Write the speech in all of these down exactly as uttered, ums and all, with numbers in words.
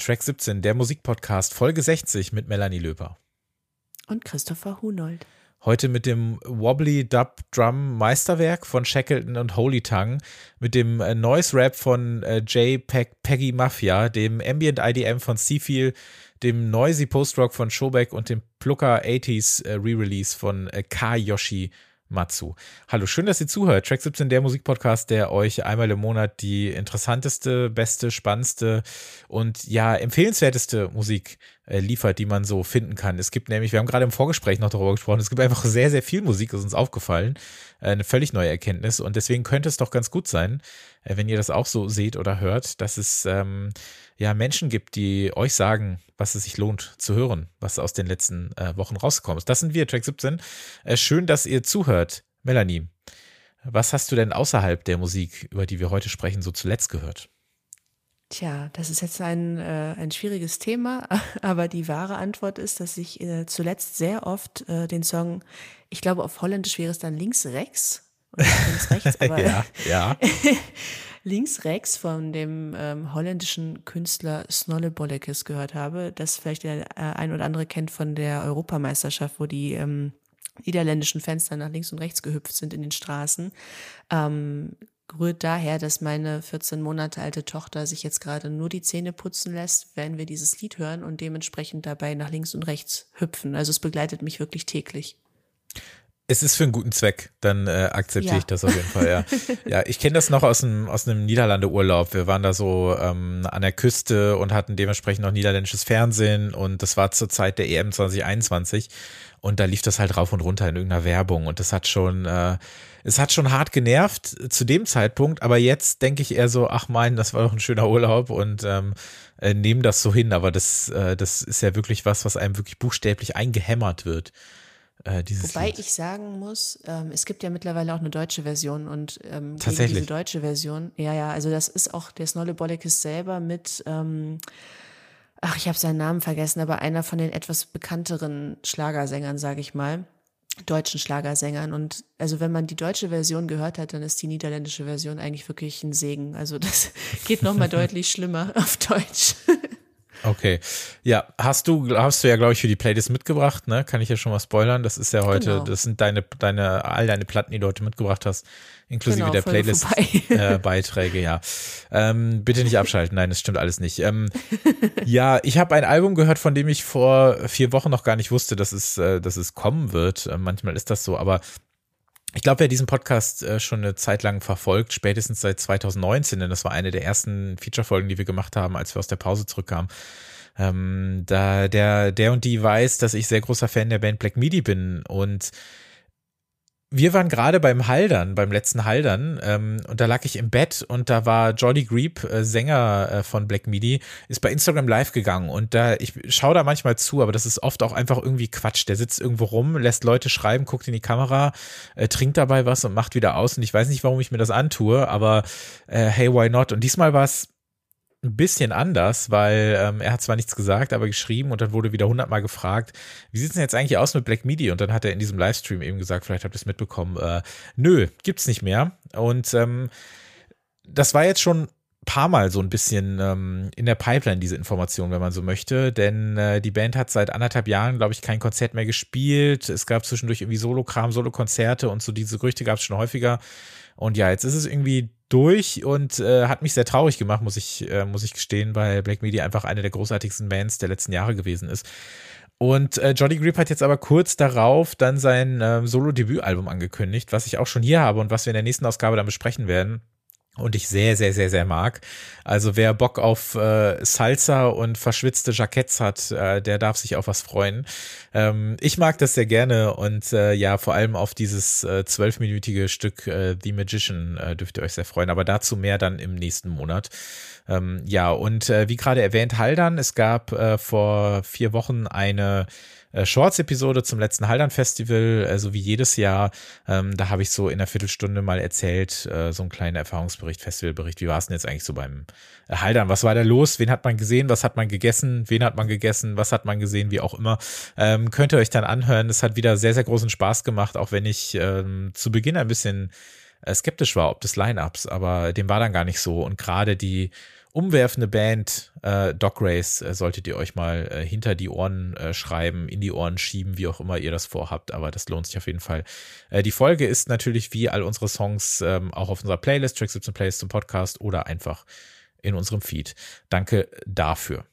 Track siebzehn, der Musikpodcast, Folge sechzig mit Melanie Löper. Und Christopher Hunold. Heute mit dem Wobbly Dub Drum Meisterwerk von Shackleton und Holy Tongue, mit dem äh, Noise Rap von äh, J. Peg, Peggy Mafia, dem Ambient I D M von Seafeel, dem Noisy Post-Rock von Shobek und dem Plucker achtziger äh, Re-Release von äh, Kayoshi Matsu. Hallo, schön, dass ihr zuhört. Track siebzehn, der Musikpodcast, der euch einmal im Monat die interessanteste, beste, spannendste und ja, empfehlenswerteste Musik äh, liefert, die man so finden kann. Es gibt nämlich, wir haben gerade im Vorgespräch noch darüber gesprochen, es gibt einfach sehr, sehr viel Musik, ist uns aufgefallen. Äh, eine völlig neue Erkenntnis und deswegen könnte es doch ganz gut sein, äh, wenn ihr das auch so seht oder hört, dass es ähm, ja Menschen gibt, die euch sagen, was es sich lohnt zu hören, was aus den letzten äh, Wochen rausgekommen ist. Das sind wir, Track siebzehn. Äh, schön, dass ihr zuhört. Melanie, was hast du denn außerhalb der Musik, über die wir heute sprechen, so zuletzt gehört? Tja, das ist jetzt ein, äh, ein schwieriges Thema, aber die wahre Antwort ist, dass ich äh, zuletzt sehr oft äh, den Song, ich glaube auf Holländisch wäre es dann links-rechts oder links-rechts, aber ja, ja. links-rechts von dem ähm, holländischen Künstler Snolle Bollekes gehört habe, das vielleicht der äh, ein oder andere kennt von der Europameisterschaft, wo die ähm, niederländischen Fans dann nach links und rechts gehüpft sind in den Straßen. Ähm, rührt daher, dass meine vierzehn Monate alte Tochter sich jetzt gerade nur die Zähne putzen lässt, wenn wir dieses Lied hören und dementsprechend dabei nach links und rechts hüpfen. Also es begleitet mich wirklich täglich. Es ist für einen guten Zweck, dann äh, akzeptiere Ja. ich das auf jeden Fall, ja. Ja, ich kenne das noch aus einem, aus einem Niederlande-Urlaub. Wir waren da so ähm, an der Küste und hatten dementsprechend noch niederländisches Fernsehen und das war zur Zeit der E M zwanzig einundzwanzig und da lief das halt rauf und runter in irgendeiner Werbung und das hat schon, äh, es hat schon hart genervt zu dem Zeitpunkt, aber jetzt denke ich eher so, ach mein, das war doch ein schöner Urlaub und ähm, äh, nehme das so hin, aber das, äh, das ist ja wirklich was, was einem wirklich buchstäblich eingehämmert wird. Äh, Wobei Lied. ich sagen muss, ähm, es gibt ja mittlerweile auch eine deutsche Version und ähm, gegen Tatsächlich. diese deutsche Version, ja, ja, also das ist auch der Snolle Bollekes selber mit, ähm, ach, ich habe seinen Namen vergessen, aber einer von den etwas bekannteren Schlagersängern, sage ich mal, deutschen Schlagersängern und also wenn man die deutsche Version gehört hat, dann ist die niederländische Version eigentlich wirklich ein Segen, also das geht nochmal deutlich schlimmer auf Deutsch. Okay. Ja, hast du, hast du ja, glaube ich, für die Playlist mitgebracht, ne? Kann ich ja schon mal spoilern. Das ist ja heute, Genau. das sind deine, deine, all deine Platten, die du heute mitgebracht hast, inklusive Genau, der Folge Playlist-Beiträge, äh, ja. Ähm, bitte nicht abschalten, nein, das stimmt alles nicht. Ähm, ja, ich habe ein Album gehört, von dem ich vor vier Wochen noch gar nicht wusste, dass es, äh, dass es kommen wird. Äh, manchmal ist das so, aber ich glaube, wer diesen Podcast äh, schon eine Zeit lang verfolgt, spätestens seit zwanzig neunzehn, denn das war eine der ersten Feature-Folgen, die wir gemacht haben, als wir aus der Pause zurückkamen, ähm, da der, der und die weiß, dass ich sehr großer Fan der Band Black Midi bin und wir waren gerade beim Haldern, beim letzten Haldern ähm, und da lag ich im Bett und da war Jordi Griep, äh, Sänger äh, von Black Midi, ist bei Instagram live gegangen und da, ich schaue da manchmal zu, aber das ist oft auch einfach irgendwie Quatsch. Der sitzt irgendwo rum, lässt Leute schreiben, guckt in die Kamera, äh, trinkt dabei was und macht wieder aus und ich weiß nicht, warum ich mir das antue, aber äh, hey, why not? Und diesmal war es ein bisschen anders, weil ähm, er hat zwar nichts gesagt, aber geschrieben und dann wurde wieder hundertmal gefragt, wie sieht's denn jetzt eigentlich aus mit Black Midi? Und dann hat er in diesem Livestream eben gesagt, vielleicht habt ihr es mitbekommen, äh, nö, gibt's nicht mehr. Und ähm, das war jetzt schon ein paar Mal so ein bisschen ähm, in der Pipeline, diese Information, wenn man so möchte, denn äh, die Band hat seit anderthalb Jahren, glaube ich, kein Konzert mehr gespielt. Es gab zwischendurch irgendwie Solo-Kram, Solo-Konzerte und so diese Gerüchte gab es schon häufiger. Und ja, jetzt ist es irgendwie durch und äh, hat mich sehr traurig gemacht, muss ich, äh, muss ich gestehen, weil Black Midi einfach eine der großartigsten Bands der letzten Jahre gewesen ist. Und äh, Jordi Griep hat jetzt aber kurz darauf dann sein äh, Solo-Debütalbum angekündigt, was ich auch schon hier habe und was wir in der nächsten Ausgabe dann besprechen werden. Und ich sehr, sehr, sehr, sehr mag. Also wer Bock auf äh, Salsa und verschwitzte Jacketts hat, äh, der darf sich auf was freuen. Ähm, ich mag das sehr gerne und äh, ja, vor allem auf dieses äh, zwölfminütige Stück äh, The Magician äh, dürft ihr euch sehr freuen. Aber dazu mehr dann im nächsten Monat. Ähm, ja, und äh, wie gerade erwähnt, Haldern. Es gab äh, vor vier Wochen eine Shorts-Episode zum letzten Haldern-Festival, äh, so wie jedes Jahr. Ähm, da habe ich so in einer Viertelstunde mal erzählt, äh, so einen kleinen Erfahrungsbericht, Festivalbericht. Wie war es denn jetzt eigentlich so beim äh, Haldern? Was war da los? Wen hat man gesehen? Was hat man gegessen? Wen hat man gegessen? Was hat man gesehen? Wie auch immer. Ähm, könnt ihr euch dann anhören. Es hat wieder sehr, sehr großen Spaß gemacht, auch wenn ich ähm, zu Beginn ein bisschen äh, skeptisch war, ob des Line-Ups, aber dem war dann gar nicht so. Und gerade die umwerfende Band, äh, Dog Race, äh, solltet ihr euch mal äh, hinter die Ohren äh, schreiben, in die Ohren schieben, wie auch immer ihr das vorhabt, aber das lohnt sich auf jeden Fall. Äh, die Folge ist natürlich wie all unsere Songs ähm, auch auf unserer Playlist, Track siebzehn Playlist zum Podcast oder einfach in unserem Feed. Danke dafür.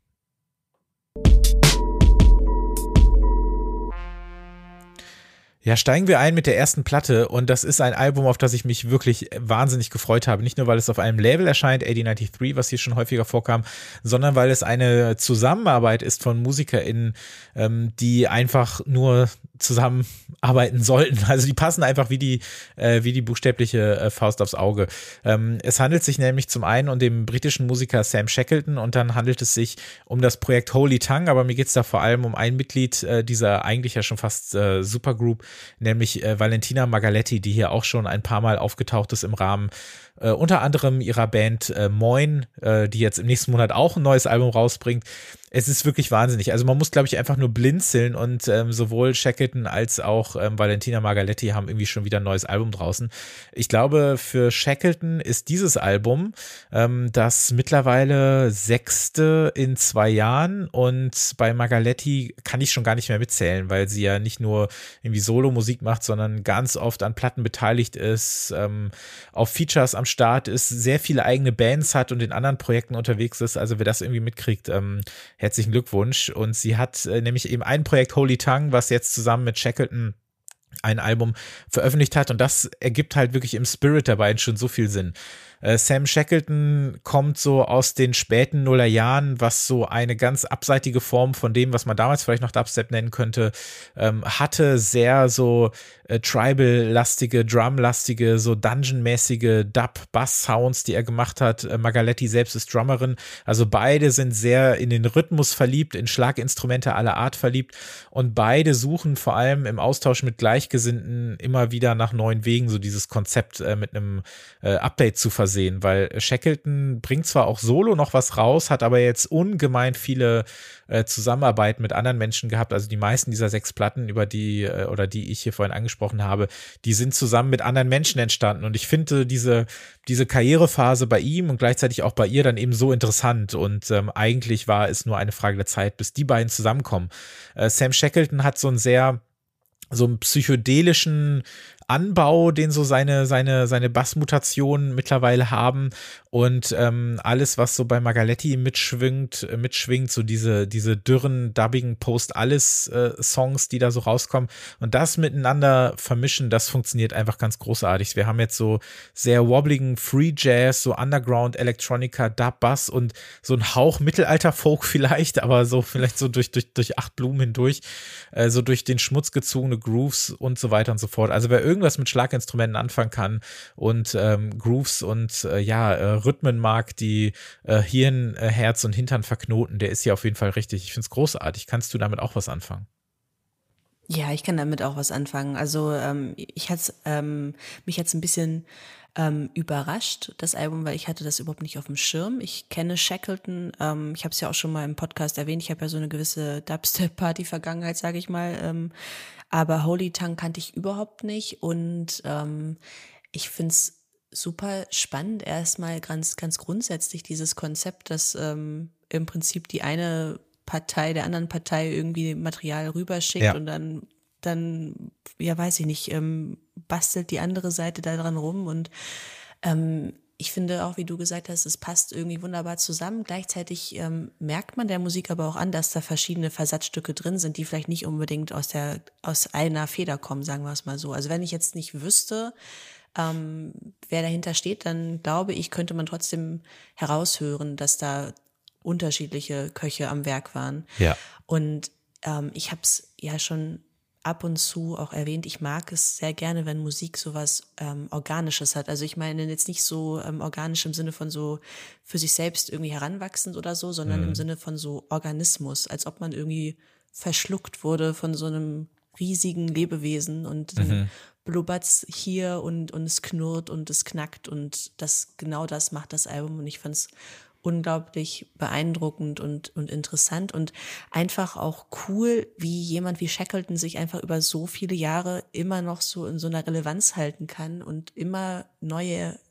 Ja, steigen wir ein mit der ersten Platte und das ist ein Album, auf das ich mich wirklich wahnsinnig gefreut habe. Nicht nur, weil es auf einem Label erscheint, A D dreiundneunzig, was hier schon häufiger vorkam, sondern weil es eine Zusammenarbeit ist von MusikerInnen, ähm, die einfach nur zusammenarbeiten sollten. Also die passen einfach wie die, äh, wie die buchstäbliche äh, Faust aufs Auge. Ähm, es handelt sich nämlich zum einen um den britischen Musiker Sam Shackleton und dann handelt es sich um das Projekt Holy Tongue, aber mir geht es da vor allem um ein Mitglied äh, dieser eigentlich ja schon fast äh, Supergroup, nämlich äh, Valentina Margaletti, die hier auch schon ein paar Mal aufgetaucht ist im Rahmen äh, unter anderem ihrer Band äh, Moin, äh, die jetzt im nächsten Monat auch ein neues Album rausbringt. Es ist wirklich wahnsinnig. Also man muss, glaube ich, einfach nur blinzeln und ähm, sowohl Shackleton als auch ähm, Valentina Margaletti haben irgendwie schon wieder ein neues Album draußen. Ich glaube, für Shackleton ist dieses Album ähm, das mittlerweile sechste in zwei Jahren und bei Margaletti kann ich schon gar nicht mehr mitzählen, weil sie ja nicht nur irgendwie Solo-Musik macht, sondern ganz oft an Platten beteiligt ist, ähm, auf Features am Start ist, sehr viele eigene Bands hat und in anderen Projekten unterwegs ist. Also wer das irgendwie mitkriegt, ähm, herzlichen Glückwunsch. Und sie hat äh, nämlich eben ein Projekt Holy Tongue, was jetzt zusammen mit Shackleton ein Album veröffentlicht hat und das ergibt halt wirklich im Spirit der beiden schon so viel Sinn. Äh, Sam Shackleton kommt so aus den späten Nullerjahren, was so eine ganz abseitige Form von dem, was man damals vielleicht noch Dubstep nennen könnte, ähm, hatte sehr so äh, Tribal-lastige, Drum-lastige, so Dungeon-mäßige Dub-Bass-Sounds, die er gemacht hat. Äh, Margaletti selbst ist Drummerin, also beide sind sehr in den Rhythmus verliebt, in Schlaginstrumente aller Art verliebt und beide suchen vor allem im Austausch mit Gleichgesinnten immer wieder nach neuen Wegen, so dieses Konzept äh, mit einem äh, Update zu versehen, weil Shackleton bringt zwar auch solo noch was raus, hat aber jetzt ungemein viele äh, Zusammenarbeiten mit anderen Menschen gehabt, also die meisten dieser sechs Platten, über die äh, oder die ich hier vorhin angesprochen habe, die sind zusammen mit anderen Menschen entstanden und ich finde diese, diese Karrierephase bei ihm und gleichzeitig auch bei ihr dann eben so interessant und ähm, eigentlich war es nur eine Frage der Zeit, bis die beiden zusammenkommen. Äh, Sam Shackleton hat so ein sehr so einen psychedelischen Anbau, den so seine seine seine Bassmutationen mittlerweile haben und ähm, alles, was so bei Margaletti mitschwingt, äh, mitschwingt, so diese diese dürren, dubbigen Post-Alles-Songs, äh, die da so rauskommen und das miteinander vermischen, das funktioniert einfach ganz großartig. Wir haben jetzt so sehr wobbligen Free Jazz, so Underground Electronica, Dub Bass und so ein Hauch Mittelalter-Folk vielleicht, aber so vielleicht so durch durch durch acht Blumen hindurch, äh, so durch den Schmutz gezogene Grooves und so weiter und so fort. Also wer irgendwas mit Schlaginstrumenten anfangen kann und ähm, Grooves und äh, ja, äh, Rhythmen mag, die äh, Hirn, äh, Herz und Hintern verknoten, der ist hier auf jeden Fall richtig. Ich finde es großartig. Kannst du damit auch was anfangen? Ja, ich kann damit auch was anfangen. Also ähm, ich hat's, ähm, mich hat's ein bisschen ähm, überrascht, das Album, weil ich hatte das überhaupt nicht auf dem Schirm. Ich kenne Shackleton, ähm, ich habe es ja auch schon mal im Podcast erwähnt, ich habe ja so eine gewisse Dubstep-Party-Vergangenheit, sage ich mal, ähm, aber Holy Tongue kannte ich überhaupt nicht und ähm, ich find's super spannend, erstmal ganz, ganz grundsätzlich dieses Konzept, dass ähm, im Prinzip die eine Partei der anderen Partei irgendwie Material rüberschickt Ja. und dann, dann, ja weiß ich nicht, ähm, bastelt die andere Seite da dran rum und ähm, ich finde auch, wie du gesagt hast, es passt irgendwie wunderbar zusammen. Gleichzeitig ähm, merkt man der Musik aber auch an, dass da verschiedene Versatzstücke drin sind, die vielleicht nicht unbedingt aus der aus einer Feder kommen, sagen wir es mal so. Also wenn ich jetzt nicht wüsste, ähm, wer dahinter steht, dann glaube ich, könnte man trotzdem heraushören, dass da unterschiedliche Köche am Werk waren. Ja. Und ähm, ich habe es ja schon ab und zu auch erwähnt, ich mag es sehr gerne, wenn Musik sowas ähm, Organisches hat. Also ich meine jetzt nicht so ähm, organisch im Sinne von so für sich selbst irgendwie heranwachsend oder so, sondern Mhm. im Sinne von so Organismus, als ob man irgendwie verschluckt wurde von so einem riesigen Lebewesen und dann Mhm. blubbert's hier und, und es knurrt und es knackt und das genau das macht das Album und ich fand's unglaublich beeindruckend und, und interessant und einfach auch cool, wie jemand wie Shackleton sich einfach über so viele Jahre immer noch so in so einer Relevanz halten kann und immer neue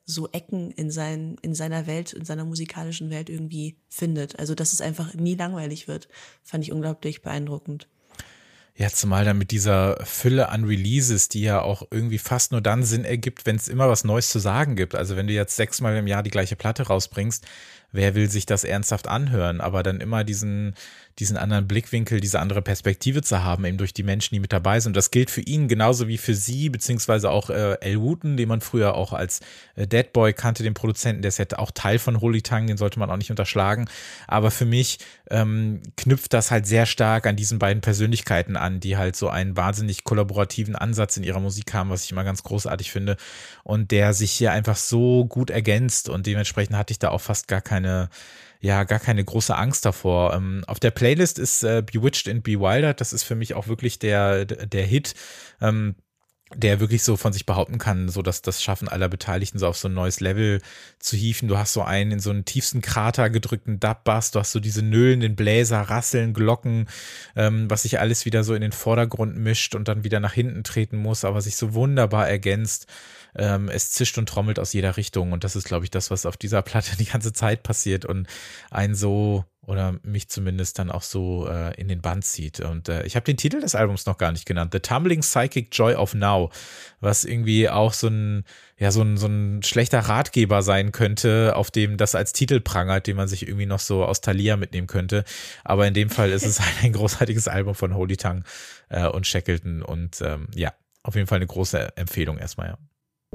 so Ecken in, sein, in seiner Welt, in seiner musikalischen Welt irgendwie findet. Also dass es einfach nie langweilig wird, fand ich unglaublich beeindruckend. Ja, zumal dann mit dieser Fülle an Releases, die ja auch irgendwie fast nur dann Sinn ergibt, wenn es immer was Neues zu sagen gibt. Also wenn du jetzt sechsmal im Jahr die gleiche Platte rausbringst, wer will sich das ernsthaft anhören? Aber dann immer diesen, diesen anderen Blickwinkel, diese andere Perspektive zu haben, eben durch die Menschen, die mit dabei sind. Und das gilt für ihn genauso wie für sie, beziehungsweise auch äh, Al Wooten, den man früher auch als äh, Dead Boy kannte, den Produzenten, der ist ja auch Teil von Holy Tongue, den sollte man auch nicht unterschlagen. Aber für mich ähm, knüpft das halt sehr stark an diesen beiden Persönlichkeiten an, die halt so einen wahnsinnig kollaborativen Ansatz in ihrer Musik haben, was ich immer ganz großartig finde. Und der sich hier einfach so gut ergänzt und dementsprechend hatte ich da auch fast gar keine ja, gar keine große Angst davor. Ähm, auf der Playlist ist äh, Bewitched and Bewildered, das ist für mich auch wirklich der, der Hit, ähm, der wirklich so von sich behaupten kann, so dass das Schaffen aller Beteiligten so auf so ein neues Level zu hieven. Du hast so einen in so einen tiefsten Krater gedrückten Dub-Bass, du hast so diese nöhlenden Bläser, Rasseln, Glocken, ähm, was sich alles wieder so in den Vordergrund mischt und dann wieder nach hinten treten muss, aber sich so wunderbar ergänzt. Ähm, es zischt und trommelt aus jeder Richtung und das ist, glaube ich, das, was auf dieser Platte die ganze Zeit passiert und einen so, oder mich zumindest dann auch so äh, in den Bann zieht. Und äh, ich habe den Titel des Albums noch gar nicht genannt, The Tumbling Psychic Joy of Now, was irgendwie auch so ein, ja, so ein, so ein schlechter Ratgeber sein könnte, auf dem das als Titel prangert, den man sich irgendwie noch so aus Thalia mitnehmen könnte. Aber in dem Fall ist es halt ein großartiges Album von Holy Tongue äh, und Shackleton und ähm, ja, auf jeden Fall eine große Empfehlung erstmal, ja.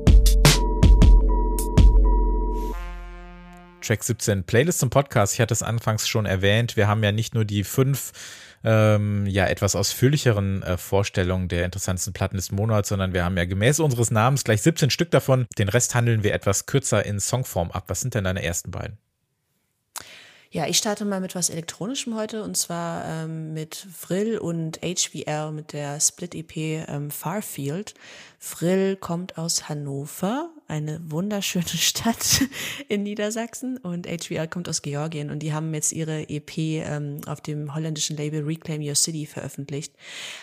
Track siebzehn, Playlist zum Podcast. Ich hatte es anfangs schon erwähnt. Wir haben ja nicht nur die fünf ähm, ja etwas ausführlicheren äh, Vorstellungen der interessantesten Platten des Monats, sondern wir haben ja gemäß unseres Namens gleich siebzehn Stück davon. Den Rest handeln wir etwas kürzer in Songform ab. Was sind denn deine ersten beiden? Ja, ich starte mal mit was Elektronischem heute und zwar ähm, mit Vril und H V L mit der Split-E P ähm, Farfield. Vril kommt aus Hannover, eine wunderschöne Stadt in Niedersachsen, und H V L kommt aus Georgien und die haben jetzt ihre E P ähm, auf dem holländischen Label Reclaim Your City veröffentlicht.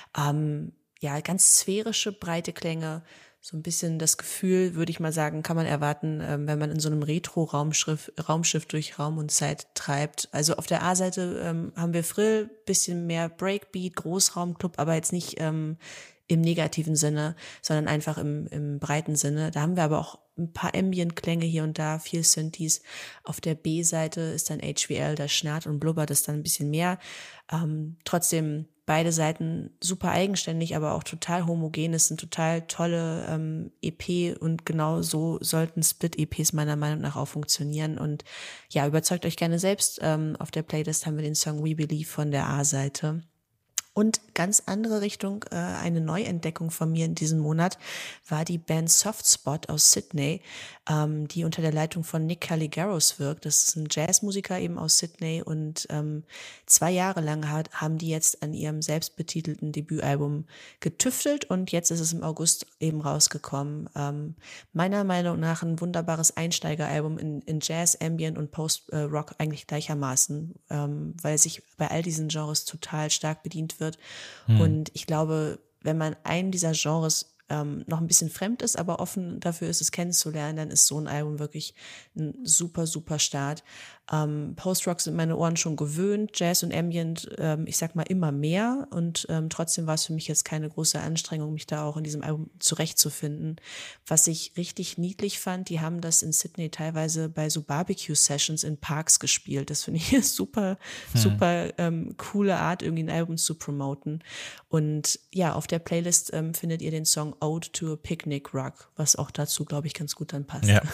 Ähm, ja, ganz sphärische, breite Klänge. So ein bisschen das Gefühl, würde ich mal sagen, kann man erwarten, ähm, wenn man in so einem Retro-Raumschiff Raumschiff durch Raum und Zeit treibt. Also auf der A-Seite ähm, haben wir Vril, bisschen mehr Breakbeat, Großraumclub, aber jetzt nicht ähm, im negativen Sinne, sondern einfach im, im breiten Sinne. Da haben wir aber auch ein paar Ambient-Klänge hier und da, viel Synthes. Auf der B-Seite ist dann H V L, da schnarrt und blubbert es dann ein bisschen mehr. Ähm, trotzdem beide Seiten super eigenständig, aber auch total homogen. Es sind total tolle ähm, E P und genau so sollten Split-E Ps meiner Meinung nach auch funktionieren. Und ja, überzeugt euch gerne selbst. Ähm, auf der Playlist haben wir den Song We Believe von der A-Seite. Und ganz andere Richtung, äh, eine Neuentdeckung von mir in diesem Monat war die Band Softspot aus Sydney, ähm, die unter der Leitung von Nick Caligaros wirkt. Das ist ein Jazzmusiker eben aus Sydney und ähm, zwei Jahre lang hat, haben die jetzt an ihrem selbstbetitelten Debütalbum getüftelt und jetzt ist es im August eben rausgekommen. Ähm, meiner Meinung nach ein wunderbares Einsteigeralbum in, in Jazz, Ambient und Post-Rock eigentlich gleichermaßen, ähm, weil sich bei all diesen Genres total stark bedient wird. Hm. Und ich glaube, wenn man einen dieser Genres ähm, noch ein bisschen fremd ist, aber offen dafür ist, es kennenzulernen, dann ist so ein Album wirklich ein super, super Start. Ähm, Post-Rock sind meine Ohren schon gewöhnt, Jazz und Ambient, ähm, ich sag mal immer mehr und ähm, trotzdem war es für mich jetzt keine große Anstrengung, mich da auch in diesem Album zurechtzufinden. Was ich richtig niedlich fand, die haben das in Sydney teilweise bei so Barbecue-Sessions in Parks gespielt. Das finde ich super, hm. super ähm, coole Art, irgendwie ein Album zu promoten. Und ja, auf der Playlist ähm, findet ihr den Song Ode to a Picnic Rock, was auch dazu, glaube ich, ganz gut dann passt. Ja.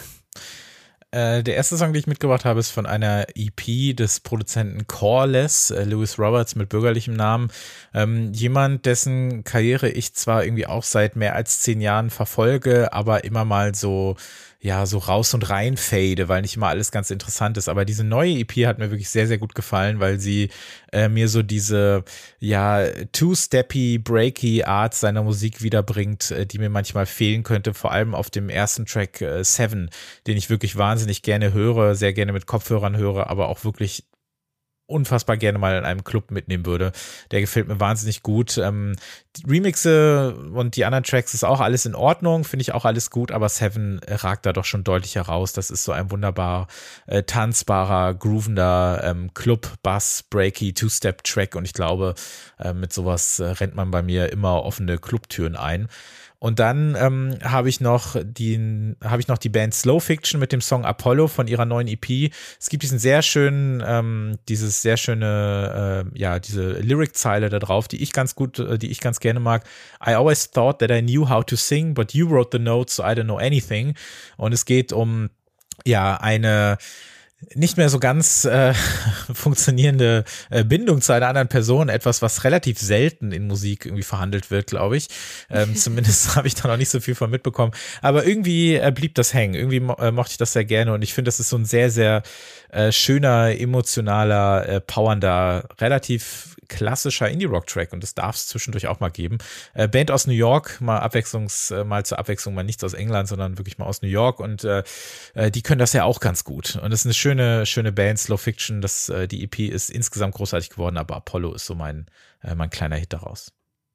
Der erste Song, den ich mitgebracht habe, ist von einer E P des Produzenten Coreless, Lewis Roberts mit bürgerlichem Namen. Ähm, jemand, dessen Karriere ich zwar irgendwie auch seit mehr als zehn Jahren verfolge, aber immer mal so, ja, so raus und rein fade, weil nicht immer alles ganz interessant ist. Aber diese neue E P hat mir wirklich sehr, sehr gut gefallen, weil sie äh, mir so diese, ja, two-steppy, breaky Art seiner Musik wiederbringt, äh, die mir manchmal fehlen könnte, vor allem auf dem ersten Track äh, Seven, den ich wirklich wahnsinnig gerne höre, sehr gerne mit Kopfhörern höre, aber auch wirklich unfassbar gerne mal in einem Club mitnehmen würde. Der gefällt mir wahnsinnig gut. Ähm, die Remixe und die anderen Tracks ist auch alles in Ordnung, finde ich auch alles gut, aber Seven ragt da doch schon deutlich heraus. Das ist so ein wunderbar äh, tanzbarer, groovender ähm, Club, Bass, Breaky, Two-Step-Track und ich glaube, äh, mit sowas äh, rennt man bei mir immer offene Clubtüren ein. Und dann ähm, habe ich noch die habe ich noch die Band Slow Fiction mit dem Song Apollo von ihrer neuen E P. Es gibt diesen sehr schönen, ähm, dieses sehr schöne, äh, ja, diese Lyric-Zeile da drauf, die ich ganz gut, äh, die ich ganz gerne mag. I always thought that I knew how to sing, but you wrote the notes, so I don't know anything. Und es geht um ja eine nicht mehr so ganz äh, funktionierende äh, Bindung zu einer anderen Person, etwas, was relativ selten in Musik irgendwie verhandelt wird, glaube ich. Ähm, zumindest habe ich da noch nicht so viel von mitbekommen. Aber irgendwie äh, blieb das hängen. Irgendwie mo äh, mochte ich das sehr gerne und ich finde, das ist so ein sehr, sehr äh, schöner, emotionaler, äh, powernder, relativ klassischer Indie-Rock-Track und das darf es zwischendurch auch mal geben. Äh, Band aus New York, mal Abwechslungs, äh, mal zur Abwechslung, mal nichts aus England, sondern wirklich mal aus New York und äh, die können das ja auch ganz gut. Und das ist eine schöne, schöne Band, Slow Fiction. Das, äh, die E P ist insgesamt großartig geworden, aber Apollo ist so mein, äh, mein kleiner Hit daraus.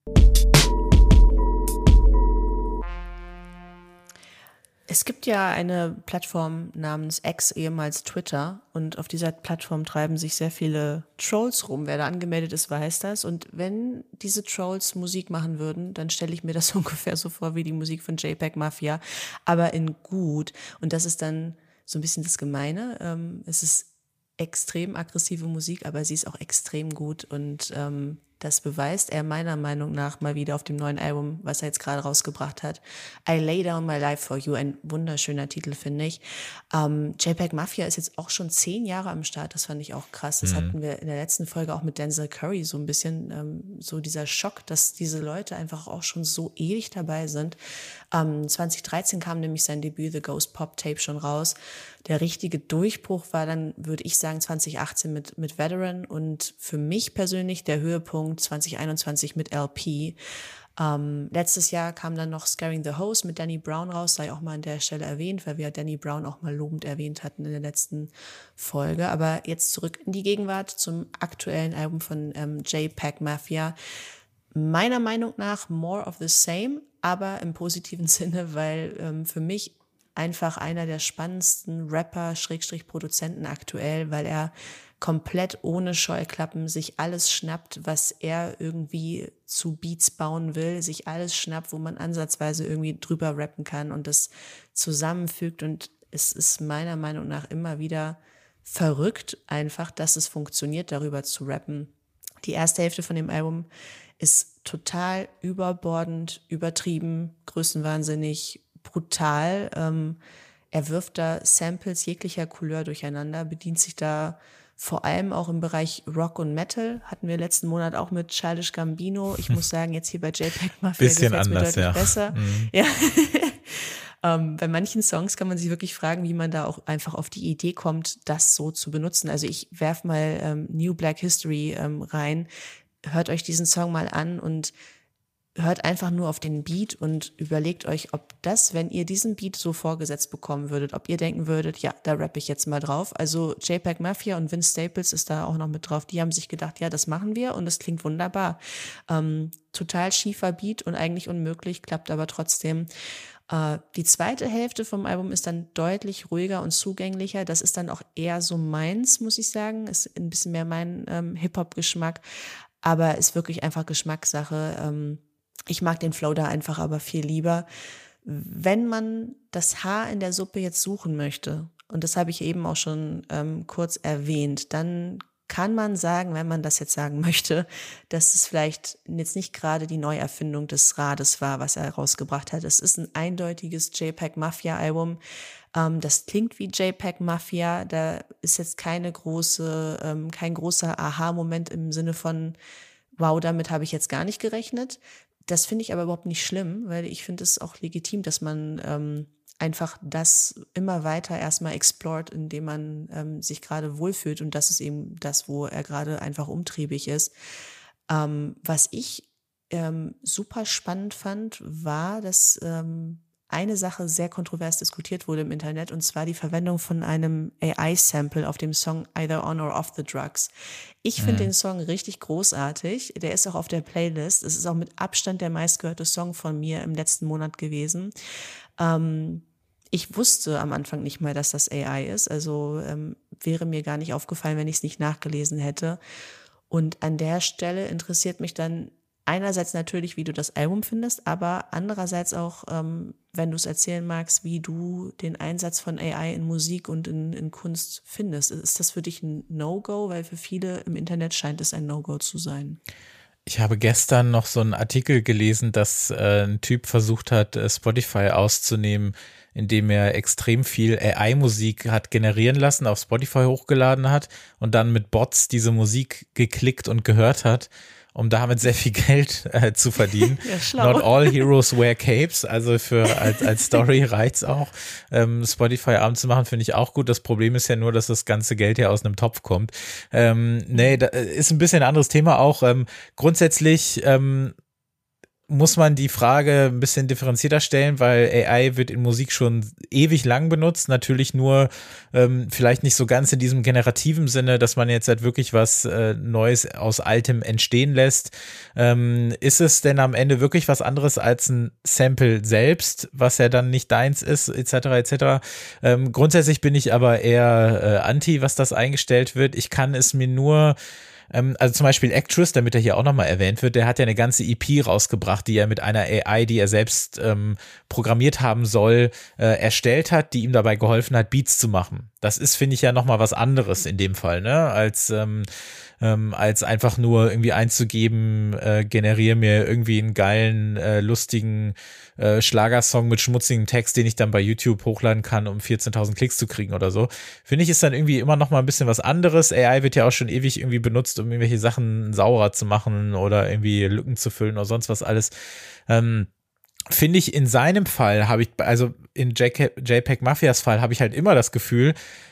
Es gibt ja eine Plattform namens X, ehemals Twitter, und auf dieser Plattform treiben sich sehr viele Trolls rum. Wer da angemeldet ist, weiß das. Und wenn diese Trolls Musik machen würden, dann stelle ich mir das ungefähr so vor wie die Musik von JPEG Mafia, aber in gut. Und das ist dann so ein bisschen das Gemeine. Ähm, es ist extrem aggressive Musik, aber sie ist auch extrem gut und ähm, das beweist er meiner Meinung nach mal wieder auf dem neuen Album, was er jetzt gerade rausgebracht hat. I Lay Down My Life For You, ein wunderschöner Titel, finde ich. Ähm, JPEG Mafia ist jetzt auch schon zehn Jahre am Start, das fand ich auch krass. Das mhm. hatten wir in der letzten Folge auch mit Denzel Curry so ein bisschen, ähm, so dieser Schock, dass diese Leute einfach auch schon so ewig dabei sind. Ähm, zwanzig dreizehn kam nämlich sein Debüt The Ghost Pop Tape schon raus. Der richtige Durchbruch war dann, würde ich sagen, zwanzig achtzehn mit, mit Veteran und für mich persönlich der Höhepunkt zwanzig einundzwanzig mit L P. Ähm, letztes Jahr kam dann noch Scaring the Host mit Danny Brown raus, sei auch mal an der Stelle erwähnt, weil wir Danny Brown auch mal lobend erwähnt hatten in der letzten Folge. Aber jetzt zurück in die Gegenwart zum aktuellen Album von ähm, JPEG Mafia. Meiner Meinung nach more of the same, aber im positiven Sinne, weil ähm, für mich einfach einer der spannendsten Rapper, Schrägstrich Produzenten aktuell, weil er komplett ohne Scheuklappen sich alles schnappt, was er irgendwie zu Beats bauen will, sich alles schnappt, wo man ansatzweise irgendwie drüber rappen kann und das zusammenfügt und es ist meiner Meinung nach immer wieder verrückt einfach, dass es funktioniert, darüber zu rappen. Die erste Hälfte von dem Album ist total überbordend, übertrieben, größenwahnsinnig, brutal. Ähm, er wirft da Samples jeglicher Couleur durcheinander, bedient sich da vor allem auch im Bereich Rock und Metal. Hatten wir letzten Monat auch mit Childish Gambino. Ich muss sagen, jetzt hier bei JPEG Mafia gefällt es mir deutlich ja. besser. Mhm. Ja. ähm, bei manchen Songs kann man sich wirklich fragen, wie man da auch einfach auf die Idee kommt, das so zu benutzen. Also ich werf mal ähm, New Black History ähm, rein. Hört euch diesen Song mal an und hört einfach nur auf den Beat und überlegt euch, ob das, wenn ihr diesen Beat so vorgesetzt bekommen würdet, ob ihr denken würdet, ja, da rappe ich jetzt mal drauf. Also JPEG Mafia und Vince Staples ist da auch noch mit drauf. Die haben sich gedacht, ja, das machen wir und das klingt wunderbar. Ähm, total schiefer Beat und eigentlich unmöglich, klappt aber trotzdem. Äh, die zweite Hälfte vom Album ist dann deutlich ruhiger und zugänglicher. Das ist dann auch eher so meins, muss ich sagen. Ist ein bisschen mehr mein ähm, Hip-Hop-Geschmack, aber ist wirklich einfach Geschmackssache. Ähm, Ich mag den Flow da einfach aber viel lieber. Wenn man das Haar in der Suppe jetzt suchen möchte, und das habe ich eben auch schon ähm, kurz erwähnt, dann kann man sagen, wenn man das jetzt sagen möchte, dass es vielleicht jetzt nicht gerade die Neuerfindung des Rades war, was er rausgebracht hat. Es ist ein eindeutiges JPEG Mafia Album. Ähm, das klingt wie JPEG Mafia. Da ist jetzt keine große, ähm, kein großer Aha-Moment im Sinne von, wow, damit habe ich jetzt gar nicht gerechnet. Das finde ich aber überhaupt nicht schlimm, weil ich finde es auch legitim, dass man ähm, einfach das immer weiter erstmal explored, indem man ähm, sich gerade wohlfühlt. Und das ist eben das, wo er gerade einfach umtriebig ist. Ähm, was ich ähm, super spannend fand, war, dass ähm, eine Sache sehr kontrovers diskutiert wurde im Internet, und zwar die Verwendung von einem A I-Sample auf dem Song Either On or Off the Drugs. Ich finde mhm. den Song richtig großartig. Der ist auch auf der Playlist. Es ist auch mit Abstand der meistgehörte Song von mir im letzten Monat gewesen. Ähm, ich wusste am Anfang nicht mal, dass das A I ist. Also ähm, wäre mir gar nicht aufgefallen, wenn ich es nicht nachgelesen hätte. Und an der Stelle interessiert mich dann einerseits natürlich, wie du das Album findest, aber andererseits auch, ähm, wenn du es erzählen magst, wie du den Einsatz von A I in Musik und in, in Kunst findest. Ist das für dich ein No-Go? Weil für viele im Internet scheint es ein No-Go zu sein. Ich habe gestern noch so einen Artikel gelesen, dass äh, ein Typ versucht hat, äh, Spotify auszunehmen, indem er extrem viel A I-Musik hat generieren lassen, auf Spotify hochgeladen hat und dann mit Bots diese Musik geklickt und gehört hat, um damit sehr viel Geld äh, zu verdienen. Ja, schlau. Not all heroes wear capes, also für als, als Story reicht's auch. Ähm, Spotify arm zu machen, finde ich auch gut. Das Problem ist ja nur, dass das ganze Geld ja aus einem Topf kommt. Ähm, nee, da ist ein bisschen ein anderes Thema auch. Ähm, grundsätzlich ähm, muss man die Frage ein bisschen differenzierter stellen, weil A I wird in Musik schon ewig lang benutzt, natürlich nur ähm, vielleicht nicht so ganz in diesem generativen Sinne, dass man jetzt halt wirklich was äh, Neues aus Altem entstehen lässt. Ähm, ist es denn am Ende wirklich was anderes als ein Sample selbst, was ja dann nicht deins ist, et cetera et cetera. Ähm, grundsätzlich bin ich aber eher äh, anti, was das eingestellt wird. Ich kann es mir nur Also zum Beispiel Actress, damit er hier auch nochmal erwähnt wird, der hat ja eine ganze E P rausgebracht, die er mit einer A I, die er selbst ähm, programmiert haben soll, äh, erstellt hat, die ihm dabei geholfen hat, Beats zu machen. Das ist, finde ich, ja nochmal was anderes in dem Fall, ne, als ähm, ähm, als einfach nur irgendwie einzugeben, äh, generiere mir irgendwie einen geilen, äh, lustigen äh, Schlagersong mit schmutzigem Text, den ich dann bei YouTube hochladen kann, um vierzehntausend Klicks zu kriegen oder so. Finde ich, ist dann irgendwie immer noch mal ein bisschen was anderes. A I wird ja auch schon ewig irgendwie benutzt, um irgendwelche Sachen saurer zu machen oder irgendwie Lücken zu füllen oder sonst was alles. Ähm, Finde ich, in seinem Fall habe ich, also in JPEG Mafias Fall habe ich halt immer das Gefühl,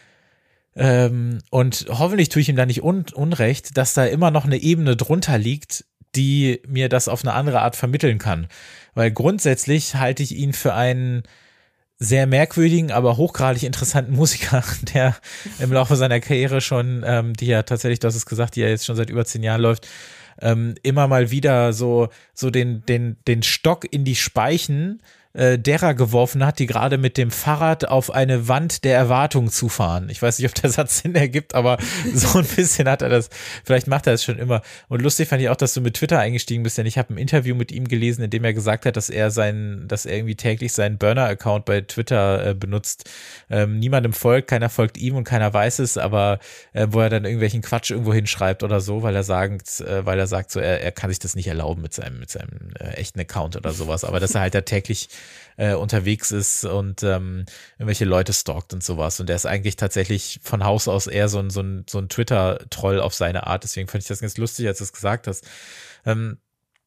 ähm, und hoffentlich tue ich ihm da nicht un- unrecht, dass da immer noch eine Ebene drunter liegt, die mir das auf eine andere Art vermitteln kann. Weil grundsätzlich halte ich ihn für einen sehr merkwürdigen, aber hochgradig interessanten Musiker, der im Laufe seiner Karriere schon, ähm, die ja tatsächlich, du hast es gesagt, die ja jetzt schon seit über zehn Jahren läuft, ähm, immer mal wieder so, so den, den, den Stock in die Speichen äh, derer geworfen hat, die gerade mit dem Fahrrad auf eine Wand der Erwartung zufahren. Ich weiß nicht, ob der Satz Sinn ergibt, aber so ein bisschen hat er das, vielleicht macht er das schon immer. Und lustig fand ich auch, dass du mit Twitter eingestiegen bist, denn ich habe ein Interview mit ihm gelesen, in dem er gesagt hat, dass er sein, dass er irgendwie täglich seinen Burner-Account bei Twitter äh, benutzt. Ähm, niemandem folgt, keiner folgt ihm und keiner weiß es, aber äh, wo er dann irgendwelchen Quatsch irgendwo hinschreibt oder so, weil er sagt, äh, weil er sagt, so er, er kann sich das nicht erlauben mit seinem, mit seinem äh, echten Account oder sowas, aber dass er halt da täglich Äh, unterwegs ist und ähm, irgendwelche Leute stalkt und sowas. Und der ist eigentlich tatsächlich von Haus aus eher so ein, so ein, so ein Twitter-Troll auf seine Art. Deswegen fand ich das ganz lustig, als du es gesagt hast. Ähm,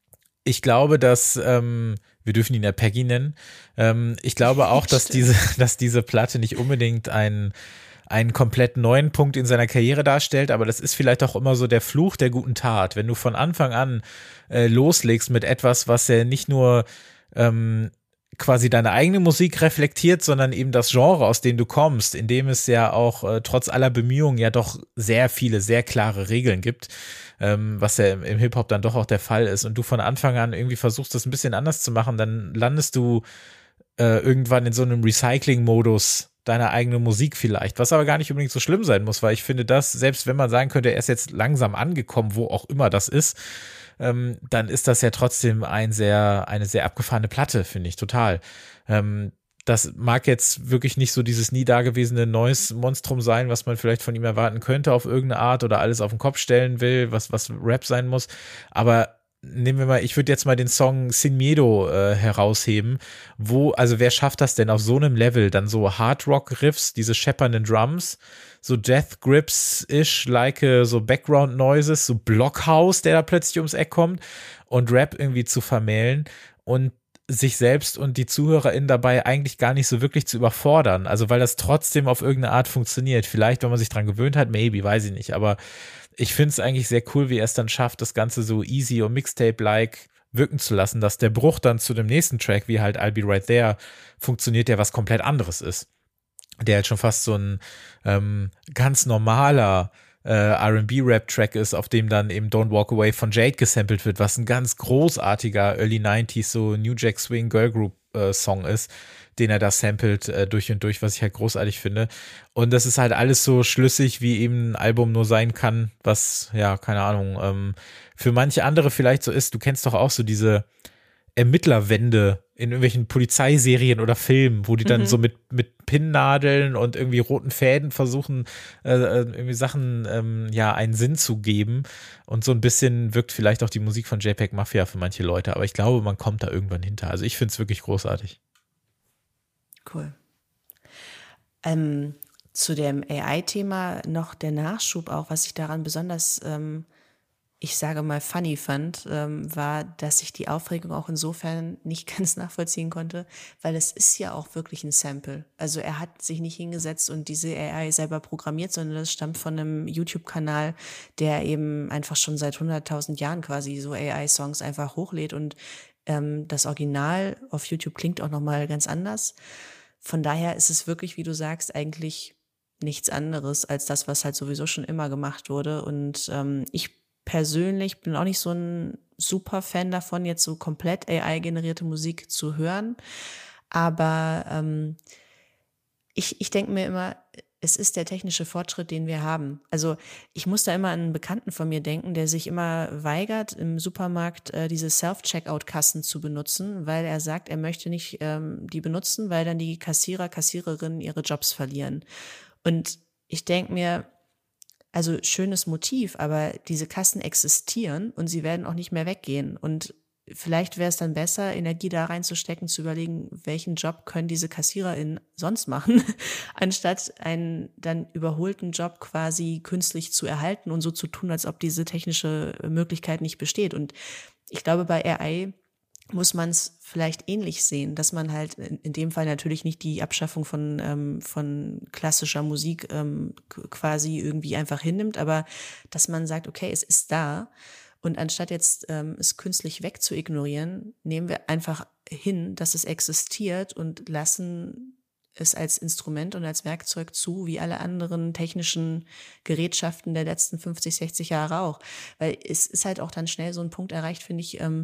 ich glaube, dass, ähm, wir dürfen ihn ja Peggy nennen, ähm, ich glaube auch, dass diese, dass diese Platte nicht unbedingt ein einen komplett neuen Punkt in seiner Karriere darstellt, aber das ist vielleicht auch immer so der Fluch der guten Tat. Wenn du von Anfang an äh, loslegst mit etwas, was ja nicht nur ähm, quasi deine eigene Musik reflektiert, sondern eben das Genre, aus dem du kommst, in dem es ja auch äh, trotz aller Bemühungen ja doch sehr viele, sehr klare Regeln gibt, ähm, was ja im, im Hip-Hop dann doch auch der Fall ist und du von Anfang an irgendwie versuchst, das ein bisschen anders zu machen, dann landest du äh, irgendwann in so einem Recycling-Modus deiner eigenen Musik vielleicht, was aber gar nicht unbedingt so schlimm sein muss, weil ich finde das, selbst wenn man sagen könnte, er ist jetzt langsam angekommen, wo auch immer das ist, ähm, dann ist das ja trotzdem ein sehr, eine sehr abgefahrene Platte, finde ich, total. Ähm, das mag jetzt wirklich nicht so dieses nie dagewesene neues Monstrum sein, was man vielleicht von ihm erwarten könnte auf irgendeine Art oder alles auf den Kopf stellen will, was, was Rap sein muss, aber nehmen wir mal, ich würde jetzt mal den Song Sin Miedo äh, herausheben, wo, also wer schafft das denn auf so einem Level, dann so Hard-Rock-Riffs, diese scheppernden Drums, so Death Grips-ish, like uh, so Background-Noises, so Blockhaus, der da plötzlich ums Eck kommt und Rap irgendwie zu vermählen und sich selbst und die ZuhörerInnen dabei eigentlich gar nicht so wirklich zu überfordern, also weil das trotzdem auf irgendeine Art funktioniert, vielleicht, wenn man sich dran gewöhnt hat, maybe, weiß ich nicht, aber ich finde es eigentlich sehr cool, wie er es dann schafft, das Ganze so easy und Mixtape-like wirken zu lassen, dass der Bruch dann zu dem nächsten Track, wie halt I'll Be Right There, funktioniert, der was komplett anderes ist. Der halt schon fast so ein ähm, ganz normaler äh, R and B-Rap-Track ist, auf dem dann eben Don't Walk Away von Jade gesampelt wird, was ein ganz großartiger Early nineties, so New Jack Swing Girl Group äh, Song ist, den er da samplet äh, durch und durch, was ich halt großartig finde. Und das ist halt alles so schlüssig, wie eben ein Album nur sein kann, was, ja, keine Ahnung, ähm, für manche andere vielleicht so ist. Du kennst doch auch so diese Ermittlerwände in irgendwelchen Polizeiserien oder Filmen, wo die dann mhm. so mit, mit Pinnnadeln und irgendwie roten Fäden versuchen, äh, irgendwie Sachen, ähm, ja, einen Sinn zu geben. Und so ein bisschen wirkt vielleicht auch die Musik von JPEG Mafia für manche Leute. Aber ich glaube, man kommt da irgendwann hinter. Also ich finde es wirklich großartig. Cool. Ähm, zu dem A I-Thema noch der Nachschub auch, was ich daran besonders ähm, ich sage mal funny fand, ähm, war, dass ich die Aufregung auch insofern nicht ganz nachvollziehen konnte, weil es ist ja auch wirklich ein Sample. Also er hat sich nicht hingesetzt und diese A I selber programmiert, sondern das stammt von einem YouTube-Kanal, der eben einfach schon seit hunderttausend Jahren quasi so A I-Songs einfach hochlädt und ähm, das Original auf YouTube klingt auch nochmal ganz anders. Von daher ist es wirklich, wie du sagst, eigentlich nichts anderes als das, was halt sowieso schon immer gemacht wurde. Und ähm, ich persönlich bin auch nicht so ein super Fan davon, jetzt so komplett A I-generierte Musik zu hören. Aber ähm, ich, ich denke mir immer, es ist der technische Fortschritt, den wir haben. Also ich muss da immer an einen Bekannten von mir denken, der sich immer weigert, im Supermarkt äh, diese Self-Checkout-Kassen zu benutzen, weil er sagt, er möchte nicht ähm, die benutzen, weil dann die Kassierer, Kassiererinnen ihre Jobs verlieren. Und ich denke mir, also schönes Motiv, aber diese Kassen existieren und sie werden auch nicht mehr weggehen. Und vielleicht wäre es dann besser, Energie da reinzustecken, zu überlegen, welchen Job können diese KassiererInnen sonst machen, anstatt einen dann überholten Job quasi künstlich zu erhalten und so zu tun, als ob diese technische Möglichkeit nicht besteht. Und ich glaube, bei A I muss man es vielleicht ähnlich sehen, dass man halt in, in dem Fall natürlich nicht die Abschaffung von ähm, von klassischer Musik ähm, quasi irgendwie einfach hinnimmt, aber dass man sagt, okay, es ist da und anstatt jetzt ähm, es künstlich wegzuignorieren, nehmen wir einfach hin, dass es existiert und lassen es als Instrument und als Werkzeug zu, wie alle anderen technischen Gerätschaften der letzten fünfzig, sechzig Jahre auch. Weil es ist halt auch dann schnell so ein Punkt erreicht, finde ich, ähm,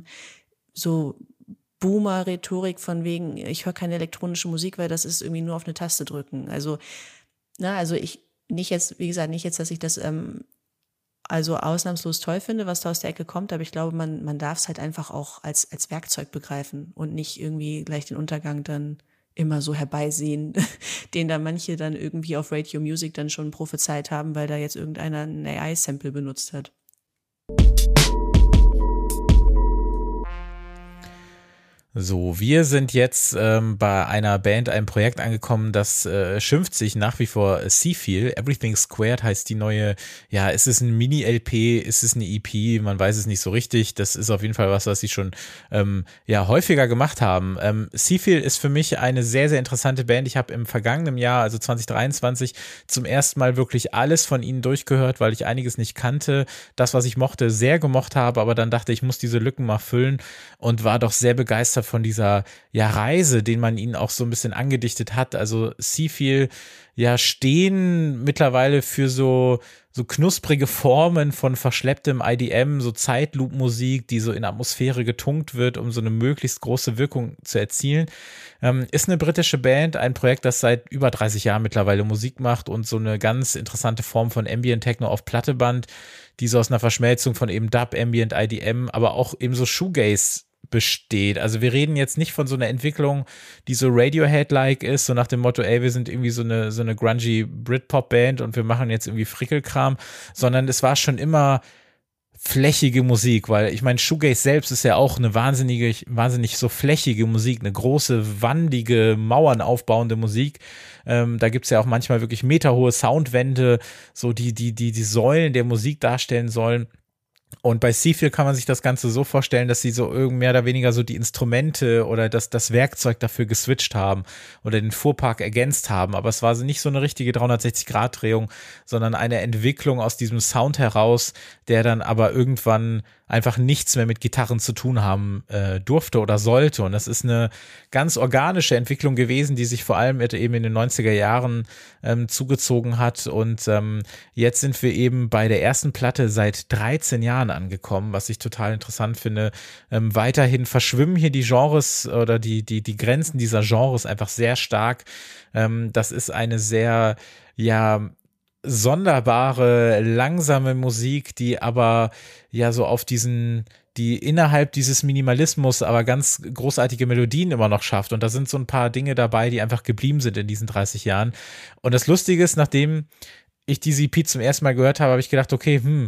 so Boomer-Rhetorik von wegen, ich höre keine elektronische Musik, weil das ist irgendwie nur auf eine Taste drücken. Also, na, also ich, nicht jetzt, wie gesagt, nicht jetzt, dass ich das ähm, also ausnahmslos toll finde, was da aus der Ecke kommt, aber ich glaube, man, man darf es halt einfach auch als, als Werkzeug begreifen und nicht irgendwie gleich den Untergang dann immer so herbeisehen, den da manche dann irgendwie auf Radio Music dann schon prophezeit haben, weil da jetzt irgendeiner ein A I-Sample benutzt hat. So, wir sind jetzt ähm, bei einer Band, einem Projekt angekommen, das äh, schimpft sich nach wie vor Seafeel. Everything Squared heißt die neue, ja, ist es ein Mini-L P, ist es eine E P, man weiß es nicht so richtig. Das ist auf jeden Fall was, was sie schon ähm, ja häufiger gemacht haben. Ähm, Seafeel ist für mich eine sehr, sehr interessante Band. Ich habe im vergangenen Jahr, also zwanzig dreiundzwanzig, zum ersten Mal wirklich alles von ihnen durchgehört, weil ich einiges nicht kannte. Das, was ich mochte, sehr gemocht habe, aber dann dachte ich, ich muss diese Lücken mal füllen und war doch sehr begeistert von dieser ja Reise, den man ihnen auch so ein bisschen angedichtet hat. Also Seafeel ja stehen mittlerweile für so so knusprige Formen von verschlepptem I D M, so Zeitloop-Musik, die so in Atmosphäre getunkt wird, um so eine möglichst große Wirkung zu erzielen. Ähm, ist eine britische Band, ein Projekt, das seit über dreißig Jahren mittlerweile Musik macht und so eine ganz interessante Form von Ambient Techno auf Platteband, die so aus einer Verschmelzung von eben Dub, Ambient, I D M, aber auch eben so Shoegaze besteht. Also wir reden jetzt nicht von so einer Entwicklung, die so Radiohead-like ist, so nach dem Motto, ey, wir sind irgendwie so eine so eine grungy Britpop-Band und wir machen jetzt irgendwie Frickelkram, sondern es war schon immer flächige Musik, weil ich meine, Shoegaze selbst ist ja auch eine wahnsinnige, wahnsinnig so flächige Musik, eine große, wandige, Mauern aufbauende Musik. Ähm, da gibt's ja auch manchmal wirklich meterhohe Soundwände, so die, die, die, die Säulen der Musik darstellen sollen. Und bei Seafield kann man sich das Ganze so vorstellen, dass sie so irgend mehr oder weniger so die Instrumente oder das, das Werkzeug dafür geswitcht haben oder den Fuhrpark ergänzt haben. Aber es war nicht so eine richtige dreihundertsechzig-Grad-Drehung, sondern eine Entwicklung aus diesem Sound heraus, der dann aber irgendwann einfach nichts mehr mit Gitarren zu tun haben äh, durfte oder sollte. Und das ist eine ganz organische Entwicklung gewesen, die sich vor allem eben in den neunziger Jahren ähm, zugezogen hat. Und ähm, jetzt sind wir eben bei der ersten Platte seit dreizehn Jahren angekommen, was ich total interessant finde. Ähm, weiterhin verschwimmen hier die Genres oder die, die, die Grenzen dieser Genres einfach sehr stark. Ähm, das ist eine sehr, ja, sonderbare, langsame Musik, die aber ja so auf diesen, die innerhalb dieses Minimalismus aber ganz großartige Melodien immer noch schafft. Und da sind so ein paar Dinge dabei, die einfach geblieben sind in diesen dreißig Jahren. Und das Lustige ist, nachdem ich diese E P zum ersten Mal gehört habe, habe ich gedacht, okay, hm,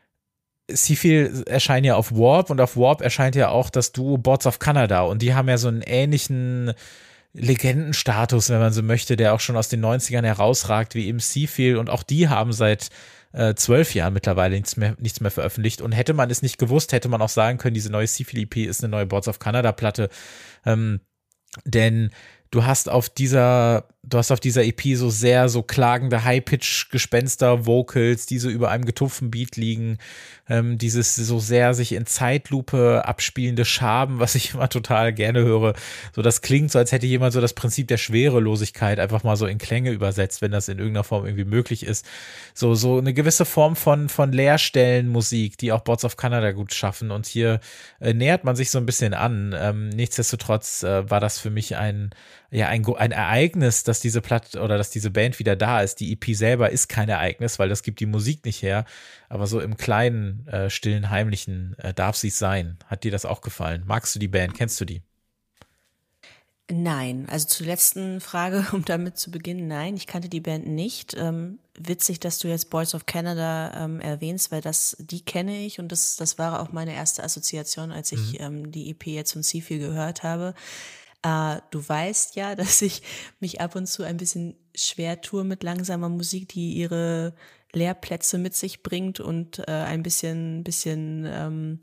Seafield erscheint ja auf Warp und auf Warp erscheint ja auch das Duo Boards of Canada und die haben ja so einen ähnlichen Legendenstatus, wenn man so möchte, der auch schon aus den neunzigern herausragt, wie eben Seafield und auch die haben seit äh, zwölf Jahren mittlerweile nichts mehr, nichts mehr veröffentlicht und hätte man es nicht gewusst, hätte man auch sagen können, diese neue Seafield E P ist eine neue Boards of Canada Platte, ähm, denn du hast auf dieser, du hast auf dieser E P so sehr so klagende High-Pitch-Gespenster-Vocals, die so über einem getupften Beat liegen, ähm, dieses so sehr sich in Zeitlupe abspielende Schaben, was ich immer total gerne höre. So, das klingt so, als hätte jemand so das Prinzip der Schwerelosigkeit einfach mal so in Klänge übersetzt, wenn das in irgendeiner Form irgendwie möglich ist. So, so eine gewisse Form von, von Leerstellenmusik, die auch Boards of Canada gut schaffen. Und hier äh, nähert man sich so ein bisschen an. Ähm, nichtsdestotrotz äh, war das für mich ein ja, ein, ein Ereignis, dass diese Platte oder dass diese Band wieder da ist. Die E P selber ist kein Ereignis, weil das gibt die Musik nicht her. Aber so im kleinen, äh, stillen, heimlichen äh, darf sie es sein. Hat dir das auch gefallen? Magst du die Band? Kennst du die? Nein, also zur letzten Frage, um damit zu beginnen, nein, ich kannte die Band nicht. Ähm, witzig, dass du jetzt Boards of Canada ähm, erwähnst, weil das, die kenne ich und das, das war auch meine erste Assoziation, als ich mhm. ähm, die E P jetzt von Seafield gehört habe. Uh, du weißt ja, dass ich mich ab und zu ein bisschen schwer tue mit langsamer Musik, die ihre Leerplätze mit sich bringt und äh, ein bisschen, bisschen, ähm,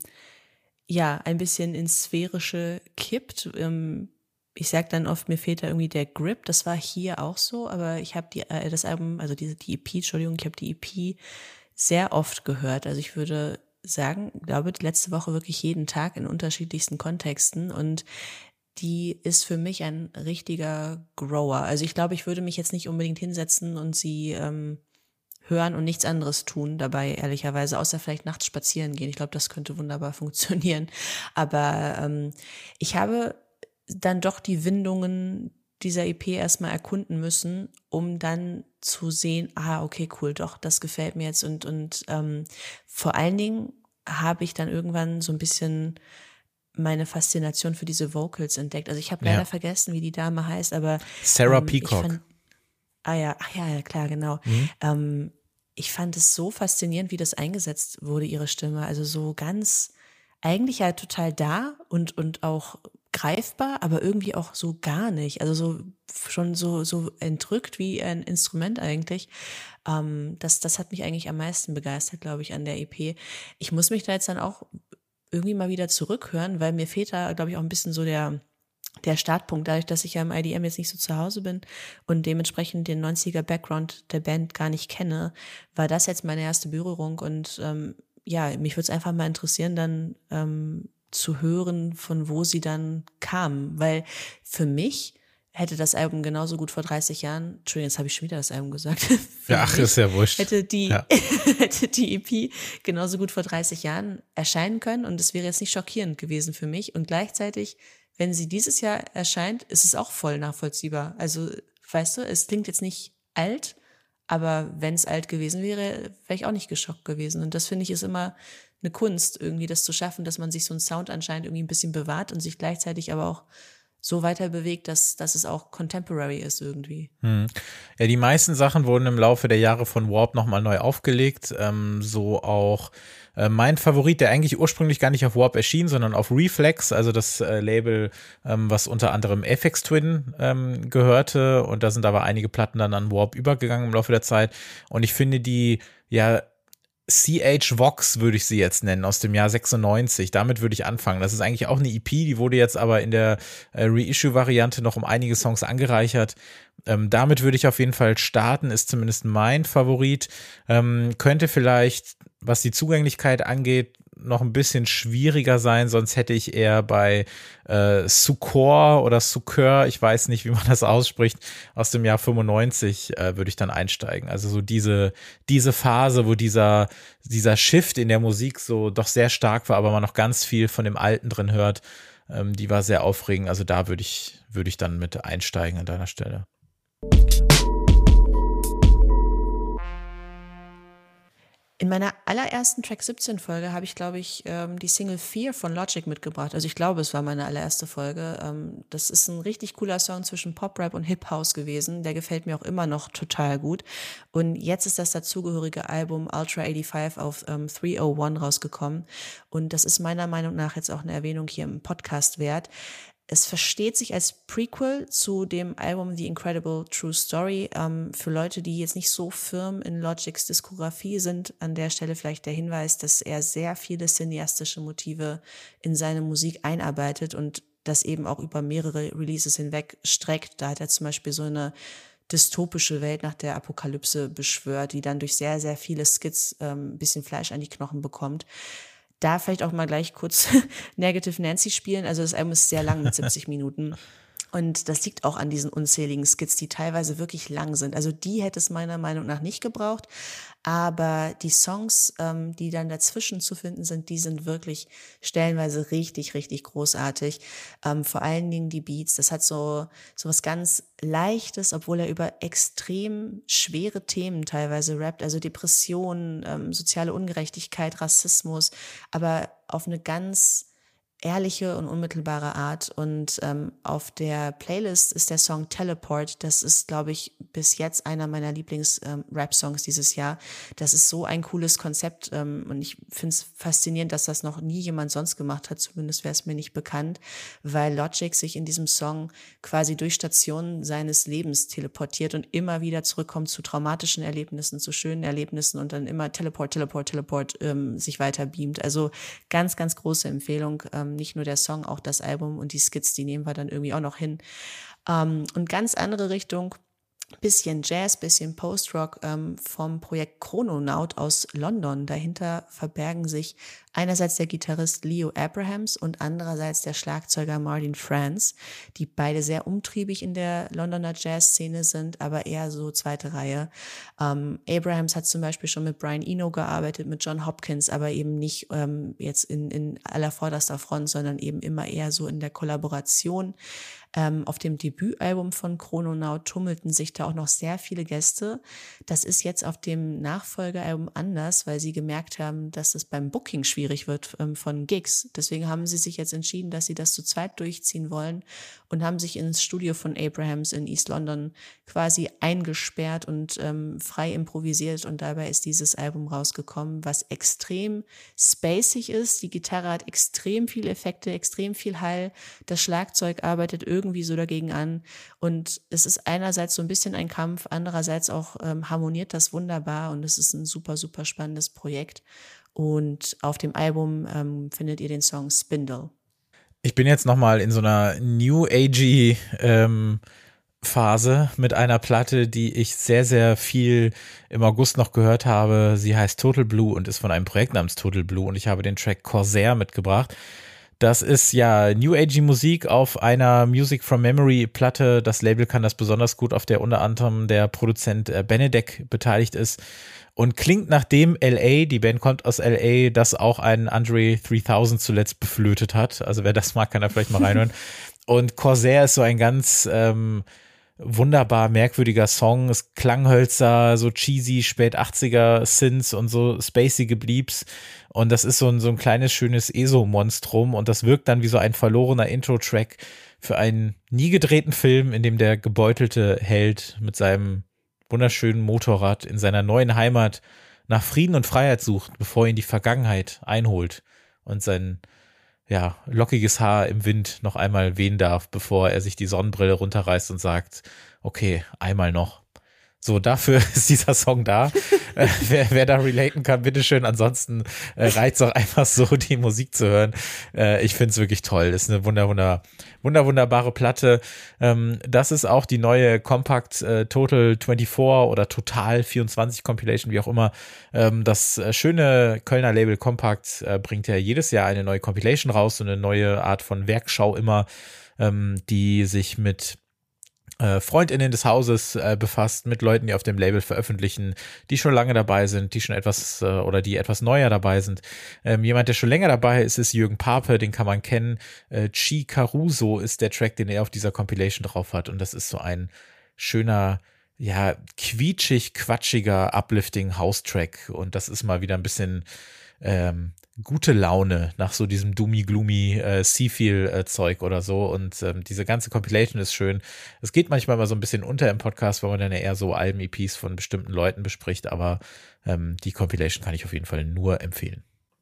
ja, ein bisschen ins Sphärische kippt. Ähm, ich sag dann oft, mir fehlt da irgendwie der Grip. Das war hier auch so, aber ich habe die, äh, das Album, also diese die E P, Entschuldigung, ich habe die E P sehr oft gehört. Also ich würde sagen, glaube die letzte Woche wirklich jeden Tag in unterschiedlichsten Kontexten und die ist für mich ein richtiger Grower. Also ich glaube, ich würde mich jetzt nicht unbedingt hinsetzen und sie ähm, hören und nichts anderes tun dabei, ehrlicherweise, außer vielleicht nachts spazieren gehen. Ich glaube, das könnte wunderbar funktionieren. Aber ähm, ich habe dann doch die Windungen dieser E P erstmal erkunden müssen, um dann zu sehen, ah, okay, cool, doch, das gefällt mir jetzt. Und, und ähm, vor allen Dingen habe ich dann irgendwann so ein bisschen meine Faszination für diese Vocals entdeckt. Also ich habe leider ja. vergessen, wie die Dame heißt, aber Sarah ähm, Peacock. Fand, ah ja, ach ja, ja, klar, genau. Mhm. Ähm, ich fand es so faszinierend, wie das eingesetzt wurde, ihre Stimme. Also so ganz, eigentlich ja total da und, und auch greifbar, aber irgendwie auch so gar nicht. Also so schon so, so entrückt wie ein Instrument eigentlich. Ähm, das, das hat mich eigentlich am meisten begeistert, glaube ich, an der E P. Ich muss mich da jetzt dann auch irgendwie mal wieder zurückhören, weil mir fehlt da, glaube ich, auch ein bisschen so der, der Startpunkt, dadurch, dass ich ja im I D M jetzt nicht so zu Hause bin und dementsprechend den neunziger-Background der Band gar nicht kenne, war das jetzt meine erste Berührung und ähm, ja, mich würde es einfach mal interessieren, dann ähm, zu hören, von wo sie dann kamen, weil für mich hätte das Album genauso gut vor dreißig Jahren, Entschuldigung, jetzt habe ich schon wieder das Album gesagt. Ja, ach, ist ja wurscht. Hätte die, ja. hätte die E P genauso gut vor dreißig Jahren erscheinen können und es wäre jetzt nicht schockierend gewesen für mich. Und gleichzeitig, wenn sie dieses Jahr erscheint, ist es auch voll nachvollziehbar. Also, weißt du, es klingt jetzt nicht alt, aber wenn es alt gewesen wäre, wäre ich auch nicht geschockt gewesen. Und das finde ich ist immer eine Kunst, irgendwie das zu schaffen, dass man sich so einen Sound anscheinend irgendwie ein bisschen bewahrt und sich gleichzeitig aber auch so weiter bewegt, dass, dass es auch contemporary ist irgendwie. Hm. Ja, die meisten Sachen wurden im Laufe der Jahre von Warp nochmal neu aufgelegt. Ähm, so auch äh, mein Favorit, der eigentlich ursprünglich gar nicht auf Warp erschien, sondern auf Reflex, also das äh, Label, ähm, was unter anderem Aphex Twin ähm, gehörte. Und da sind aber einige Platten dann an Warp übergegangen im Laufe der Zeit. Und ich finde die, ja, C H Vox würde ich sie jetzt nennen, aus dem Jahr sechsundneunzig. Damit würde ich anfangen. Das ist eigentlich auch eine E P, die wurde jetzt aber in der äh, Reissue-Variante noch um einige Songs angereichert. Ähm, damit würde ich auf jeden Fall starten, ist zumindest mein Favorit. Ähm, könnte vielleicht, was die Zugänglichkeit angeht, noch ein bisschen schwieriger sein, sonst hätte ich eher bei äh, Sucor oder Sucur, ich weiß nicht, wie man das ausspricht, aus dem Jahr fünfundneunzig äh, würde ich dann einsteigen. Also so diese diese Phase, wo dieser dieser Shift in der Musik so doch sehr stark war, aber man noch ganz viel von dem Alten drin hört, ähm, die war sehr aufregend. Also da würde ich würde ich dann mit einsteigen an deiner Stelle. In meiner allerersten Track siebzehn Folge habe ich, glaube ich, ähm, die Single Fear von Logic mitgebracht. Also ich glaube, es war meine allererste Folge. Ähm, das ist ein richtig cooler Song zwischen Pop-Rap und Hip-House gewesen. Der gefällt mir auch immer noch total gut. Und jetzt ist das dazugehörige Album Ultra fünfundachtzig auf ähm, dreihunderteins rausgekommen. Und das ist meiner Meinung nach jetzt auch eine Erwähnung hier im Podcast wert. Es versteht sich als Prequel zu dem Album The Incredible True Story. Ähm, für Leute, die jetzt nicht so firm in Logics Diskografie sind, an der Stelle vielleicht der Hinweis, dass er sehr viele cineastische Motive in seine Musik einarbeitet und das eben auch über mehrere Releases hinweg streckt. Da hat er zum Beispiel so eine dystopische Welt nach der Apokalypse beschwört, die dann durch sehr, sehr viele Skits ähm, ein bisschen Fleisch an die Knochen bekommt. Da vielleicht auch mal gleich kurz Negative Nancy spielen. Also das Album ist sehr lang mit siebzig Minuten. Und das liegt auch an diesen unzähligen Skits, die teilweise wirklich lang sind. Also die hätte es meiner Meinung nach nicht gebraucht. Aber die Songs, ähm, die dann dazwischen zu finden sind, die sind wirklich stellenweise richtig, richtig großartig. Ähm, vor allen Dingen die Beats. Das hat so, so was ganz Leichtes, obwohl er über extrem schwere Themen teilweise rappt. Also Depressionen, ähm, soziale Ungerechtigkeit, Rassismus, aber auf eine ganz ehrliche und unmittelbare Art. Und ähm, auf der Playlist ist der Song Teleport. Das ist, glaube ich, bis jetzt einer meiner Lieblings-Rap-Songs ähm, dieses Jahr. Das ist so ein cooles Konzept ähm, und ich finde es faszinierend, dass das noch nie jemand sonst gemacht hat. Zumindest wäre es mir nicht bekannt, weil Logic sich in diesem Song quasi durch Stationen seines Lebens teleportiert und immer wieder zurückkommt zu traumatischen Erlebnissen, zu schönen Erlebnissen und dann immer Teleport, Teleport, Teleport ähm, sich weiter beamt. Also ganz, ganz große Empfehlung. Ähm, nicht nur der Song, auch das Album und die Skits, die nehmen wir dann irgendwie auch noch hin. Ähm, und ganz andere Richtung, bisschen Jazz, bisschen Post-Rock ähm, vom Projekt Chrononaut aus London. Dahinter verbergen sich einerseits der Gitarrist Leo Abrahams und andererseits der Schlagzeuger Martin Franz, die beide sehr umtriebig in der Londoner Jazz-Szene sind, aber eher so zweite Reihe. Ähm, Abrahams hat zum Beispiel schon mit Brian Eno gearbeitet, mit John Hopkins, aber eben nicht ähm, jetzt in, in aller vorderster Front, sondern eben immer eher so in der Kollaboration. Ähm, auf dem Debütalbum von Chrononaut tummelten sich da auch noch sehr viele Gäste. Das ist jetzt auf dem Nachfolgealbum anders, weil sie gemerkt haben, dass es beim Booking schwierig wird ähm, von Gigs. Deswegen haben sie sich jetzt entschieden, dass sie das zu zweit durchziehen wollen und haben sich ins Studio von Abrahams in East London quasi eingesperrt und ähm, frei improvisiert. Und dabei ist dieses Album rausgekommen, was extrem spacig ist. Die Gitarre hat extrem viele Effekte, extrem viel Hall. Das Schlagzeug arbeitet irgendwie irgendwie so dagegen an und es ist einerseits so ein bisschen ein Kampf, andererseits auch ähm, harmoniert das wunderbar und es ist ein super, super spannendes Projekt und auf dem Album ähm, findet ihr den Song Spindle. Ich bin jetzt nochmal in so einer New Agey ähm, Phase mit einer Platte, die ich sehr, sehr viel im August noch gehört habe. Sie heißt Total Blue und ist von einem Projekt namens Total Blue und ich habe den Track Corsair mitgebracht. Das ist ja New Agey Musik auf einer Music from Memory Platte. Das Label kann das besonders gut, auf der unter anderem der Produzent Benedek beteiligt ist und klingt nach dem L A, die Band kommt aus L A, das auch ein Andre dreitausend zuletzt beflötet hat. Also wer das mag, kann da vielleicht mal reinhören. Und Corsair ist so ein ganz ähm, wunderbar merkwürdiger Song. Es Klanghölzer, so cheesy, spät achtziger Synths und so spacige Bleeps. Und das ist so ein, so ein kleines, schönes E S O-Monstrum. Und das wirkt dann wie so ein verlorener Intro-Track für einen nie gedrehten Film, in dem der gebeutelte Held mit seinem wunderschönen Motorrad in seiner neuen Heimat nach Frieden und Freiheit sucht, bevor ihn die Vergangenheit einholt und sein ja, lockiges Haar im Wind noch einmal wehen darf, bevor er sich die Sonnenbrille runterreißt und sagt, okay, einmal noch. So, dafür ist dieser Song da. äh, wer, wer da relaten kann, bitteschön. Ansonsten äh, reizt auch einfach so, die Musik zu hören. Äh, ich finde es wirklich toll. Das ist eine wunder, wunder, wunder, wunderbare Platte. Ähm, das ist auch die neue Compact äh, Total vierundzwanzig oder Total vierundzwanzig Compilation, wie auch immer. Ähm, das äh, schöne Kölner Label Compact äh, bringt ja jedes Jahr eine neue Compilation raus, so eine neue Art von Werkschau immer, ähm, die sich mit äh, FreundInnen des Hauses äh, befasst, mit Leuten, die auf dem Label veröffentlichen, die schon lange dabei sind, die schon etwas äh, oder die etwas neuer dabei sind. Ähm, jemand, der schon länger dabei ist, ist Jürgen Pape, den kann man kennen. Äh, Chi Caruso ist der Track, den er auf dieser Compilation drauf hat, und das ist so ein schöner, ja, quietschig, quatschiger, uplifting House-Track, und das ist mal wieder ein bisschen ähm, gute Laune nach so diesem Doomy-Gloomy äh, Seafeel-Zeug oder so, und ähm, diese ganze Compilation ist schön. Es geht manchmal mal so ein bisschen unter im Podcast, weil man dann ja eher so Alben-E Ps von bestimmten Leuten bespricht, aber ähm, die Compilation kann ich auf jeden Fall nur empfehlen.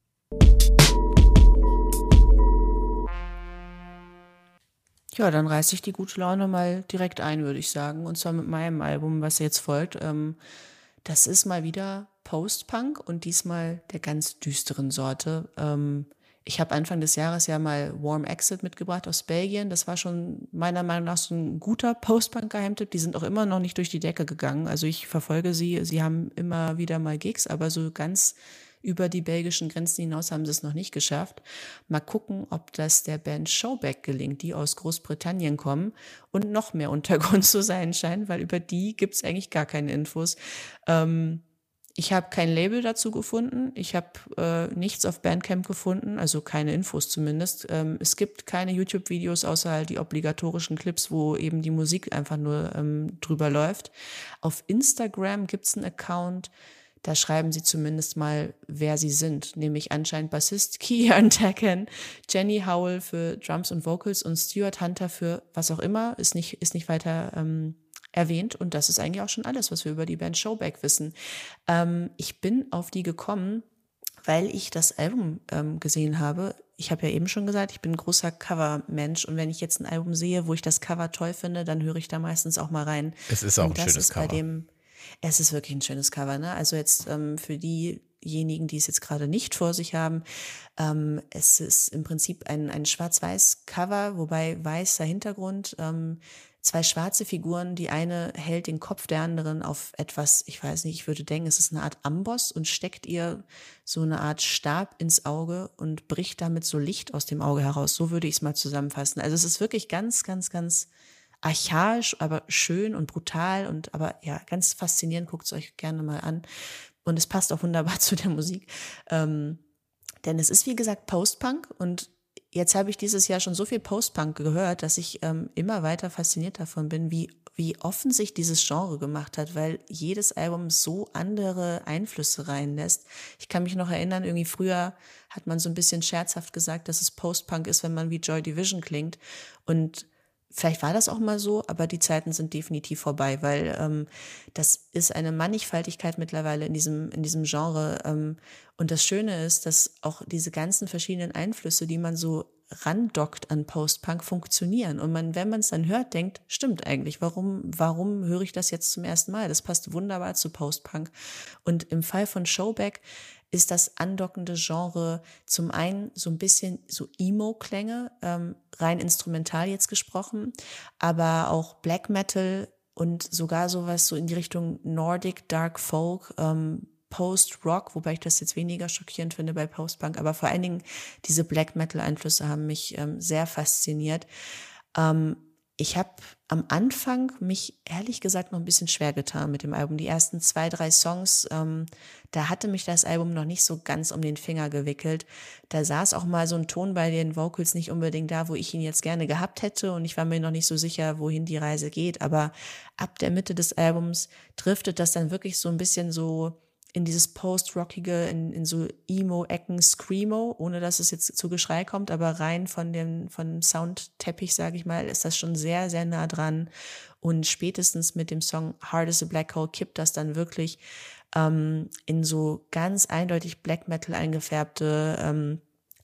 Ja, dann reiße ich die gute Laune mal direkt ein, würde ich sagen. Und zwar mit meinem Album, was jetzt folgt. Ähm, das ist mal wieder Post-Punk und diesmal der ganz düsteren Sorte. Ähm, ich habe Anfang des Jahres ja mal Warm Exit mitgebracht aus Belgien. Das war schon meiner Meinung nach so ein guter Post-Punk-Geheimtipp. Die sind auch immer noch nicht durch die Decke gegangen. Also ich verfolge sie. Sie haben immer wieder mal Gigs, aber so ganz über die belgischen Grenzen hinaus haben sie es noch nicht geschafft. Mal gucken, ob das der Band Showback gelingt, die aus Großbritannien kommen und noch mehr Untergrund zu sein scheinen, weil über die gibt es eigentlich gar keine Infos. Ähm, ich habe kein Label dazu gefunden. Ich habe äh, nichts auf Bandcamp gefunden, also keine Infos zumindest. Ähm, es gibt keine YouTube-Videos, außer halt die obligatorischen Clips, wo eben die Musik einfach nur ähm, drüber läuft. Auf Instagram gibt es einen Account, da schreiben sie zumindest mal, wer sie sind, nämlich anscheinend Bassist Kian Tacken, Jenny Howell für Drums und Vocals und Stuart Hunter für was auch immer, ist nicht, ist nicht weiter ähm, erwähnt. Und das ist eigentlich auch schon alles, was wir über die Band Showback wissen. Ähm, ich bin auf die gekommen, weil ich das Album ähm, gesehen habe. Ich habe ja eben schon gesagt, ich bin ein großer Cover-Mensch, und wenn ich jetzt ein Album sehe, wo ich das Cover toll finde, dann höre ich da meistens auch mal rein. Es ist auch und ein das schönes ist Cover. Bei dem Es ist wirklich ein schönes Cover, ne? Also jetzt ähm, für diejenigen, die es jetzt gerade nicht vor sich haben, ähm, es ist im Prinzip ein, ein Schwarz-Weiß-Cover, wobei weißer Hintergrund, ähm, zwei schwarze Figuren, die eine hält den Kopf der anderen auf etwas, ich weiß nicht, ich würde denken, es ist eine Art Amboss und steckt ihr so eine Art Stab ins Auge und bricht damit so Licht aus dem Auge heraus. So würde ich es mal zusammenfassen. Also es ist wirklich ganz, ganz, ganz archaisch, aber schön und brutal und aber ja, ganz faszinierend. Guckt es euch gerne mal an. Und es passt auch wunderbar zu der Musik. Ähm, denn es ist, wie gesagt, Post-Punk, und jetzt habe ich dieses Jahr schon so viel Post-Punk gehört, dass ich ähm, immer weiter fasziniert davon bin, wie, wie offen sich dieses Genre gemacht hat, weil jedes Album so andere Einflüsse reinlässt. Ich kann mich noch erinnern, irgendwie früher hat man so ein bisschen scherzhaft gesagt, dass es Post-Punk ist, wenn man wie Joy Division klingt, und vielleicht war das auch mal so, aber die Zeiten sind definitiv vorbei, weil ähm, das ist eine Mannigfaltigkeit mittlerweile in diesem, in diesem Genre. Ähm, und das Schöne ist, dass auch diese ganzen verschiedenen Einflüsse, die man so randockt an Post-Punk, funktionieren. Und man, wenn man es dann hört, denkt, stimmt eigentlich, warum, warum höre ich das jetzt zum ersten Mal? Das passt wunderbar zu Post-Punk. Und im Fall von Showback ist das andockende Genre zum einen so ein bisschen so Emo-Klänge, ähm, rein instrumental jetzt gesprochen, aber auch Black Metal und sogar sowas so in die Richtung Nordic Dark Folk, ähm, Post-Rock, wobei ich das jetzt weniger schockierend finde bei Post-Punk, aber vor allen Dingen diese Black Metal-Einflüsse haben mich ähm, sehr fasziniert. Ähm, Ich habe am Anfang mich ehrlich gesagt noch ein bisschen schwer getan mit dem Album. Die ersten zwei, drei Songs, ähm, da hatte mich das Album noch nicht so ganz um den Finger gewickelt. Da saß auch mal so ein Ton bei den Vocals nicht unbedingt da, wo ich ihn jetzt gerne gehabt hätte, und ich war mir noch nicht so sicher, wohin die Reise geht. Aber ab der Mitte des Albums driftet das dann wirklich so ein bisschen so in dieses Post-Rockige, in, in so Emo-Ecken, Screamo, ohne dass es jetzt zu Geschrei kommt, aber rein von dem, von dem Soundteppich, sage ich mal, ist das schon sehr, sehr nah dran. Und spätestens mit dem Song Hard as a Black Hole kippt das dann wirklich ähm, in so ganz eindeutig Black Metal eingefärbte ähm,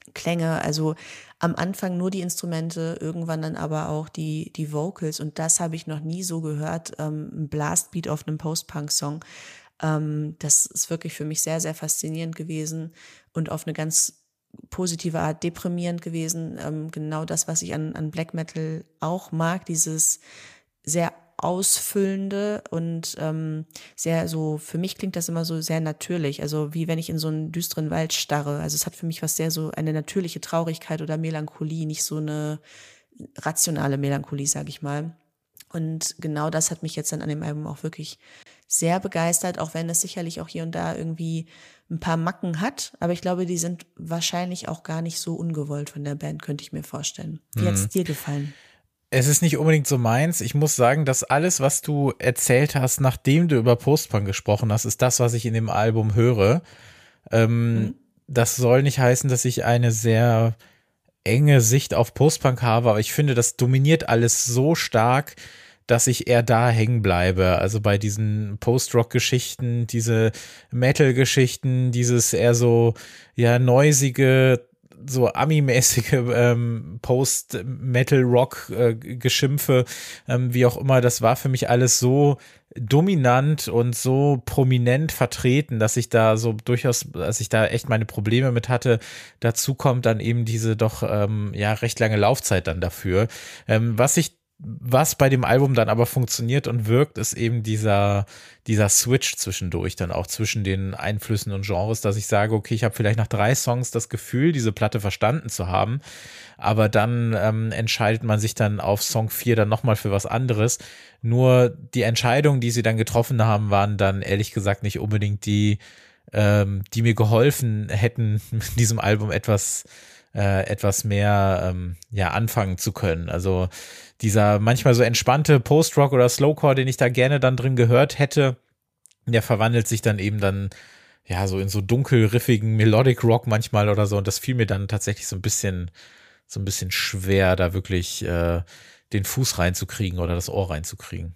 Klänge, also am Anfang nur die Instrumente, irgendwann dann aber auch die, die Vocals und das habe ich noch nie so gehört, ähm, ein Blastbeat auf einem Post-Punk-Song. Ähm, das ist wirklich für mich sehr, sehr faszinierend gewesen und auf eine ganz positive Art deprimierend gewesen. Ähm, genau das, was ich an, an Black Metal auch mag, dieses sehr ausfüllende und ähm, sehr so, für mich klingt das immer so sehr natürlich, also wie wenn ich in so einen düsteren Wald starre. Also es hat für mich was sehr so eine natürliche Traurigkeit oder Melancholie, nicht so eine rationale Melancholie, sage ich mal. Und genau das hat mich jetzt dann an dem Album auch wirklich sehr begeistert, auch wenn es sicherlich auch hier und da irgendwie ein paar Macken hat. Aber ich glaube, die sind wahrscheinlich auch gar nicht so ungewollt von der Band, könnte ich mir vorstellen. Wie hat es dir gefallen? Es ist nicht unbedingt so meins. Ich muss sagen, dass alles, was du erzählt hast, nachdem du über Post-Punk gesprochen hast, ist das, was ich in dem Album höre. Ähm, mhm. Das soll nicht heißen, dass ich eine sehr enge Sicht auf Post-Punk habe, aber ich finde, das dominiert alles so stark, dass ich eher da hängen bleibe. Also bei diesen Post-Rock-Geschichten, diese Metal-Geschichten, dieses eher so, ja, noisige, so Ami-mäßige ähm, Post-Metal-Rock-Geschimpfe, äh, ähm, wie auch immer, das war für mich alles so dominant und so prominent vertreten, dass ich da so durchaus, dass ich da echt meine Probleme mit hatte. Dazu kommt dann eben diese doch ähm, ja recht lange Laufzeit dann dafür. Ähm, was ich Was bei dem Album dann aber funktioniert und wirkt, ist eben dieser, dieser Switch zwischendurch, dann auch zwischen den Einflüssen und Genres, dass ich sage, okay, ich habe vielleicht nach drei Songs das Gefühl, diese Platte verstanden zu haben, aber dann ähm, entscheidet man sich dann auf Song vier dann nochmal für was anderes. Nur die Entscheidungen, die sie dann getroffen haben, waren dann ehrlich gesagt nicht unbedingt die, ähm, die mir geholfen hätten, mit diesem Album etwas äh, etwas mehr ähm, ja anfangen zu können. Also dieser manchmal so entspannte Post-Rock oder Slowcore, den ich da gerne dann drin gehört hätte, der verwandelt sich dann eben dann ja so in so dunkelriffigen Melodic Rock manchmal oder so und das fiel mir dann tatsächlich so ein bisschen so ein bisschen schwer, da wirklich äh, den Fuß reinzukriegen oder das Ohr reinzukriegen.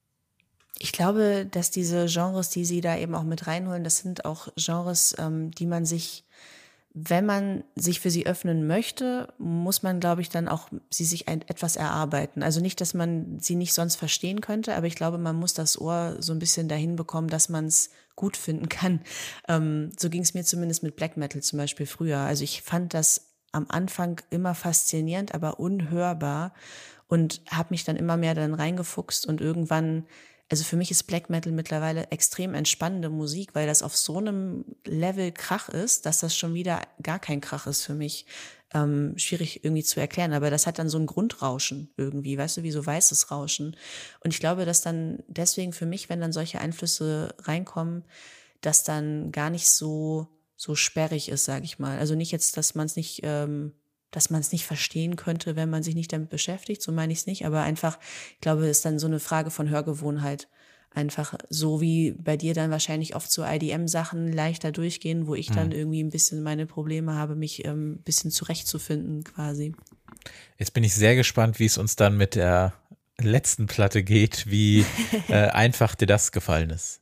Ich glaube, dass diese Genres, die sie da eben auch mit reinholen, das sind auch Genres, ähm, die man sich, wenn man sich für sie öffnen möchte, muss man, glaube ich, dann auch sie sich ein, etwas erarbeiten. Also nicht, dass man sie nicht sonst verstehen könnte, aber ich glaube, man muss das Ohr so ein bisschen dahin bekommen, dass man es gut finden kann. Ähm, so ging es mir zumindest mit Black Metal zum Beispiel früher. Also ich fand das am Anfang immer faszinierend, aber unhörbar und habe mich dann immer mehr dann reingefuchst und irgendwann. Also für mich ist Black Metal mittlerweile extrem entspannende Musik, weil das auf so einem Level Krach ist, dass das schon wieder gar kein Krach ist für mich. Ähm, schwierig irgendwie zu erklären, aber das hat dann so ein Grundrauschen irgendwie, weißt du, wie so weißes Rauschen. Und ich glaube, dass dann deswegen für mich, wenn dann solche Einflüsse reinkommen, dass dann gar nicht so, so sperrig ist, sage ich mal. Also nicht jetzt, dass man es nicht... Ähm, dass man es nicht verstehen könnte, wenn man sich nicht damit beschäftigt, so meine ich es nicht, aber einfach, ich glaube, es ist dann so eine Frage von Hörgewohnheit. Einfach so wie bei dir dann wahrscheinlich oft so I D M-Sachen leichter durchgehen, wo ich dann irgendwie ein bisschen meine Probleme habe, mich ähm, ein bisschen zurechtzufinden quasi. Jetzt bin ich sehr gespannt, wie es uns dann mit der letzten Platte geht, wie äh, einfach dir das gefallen ist.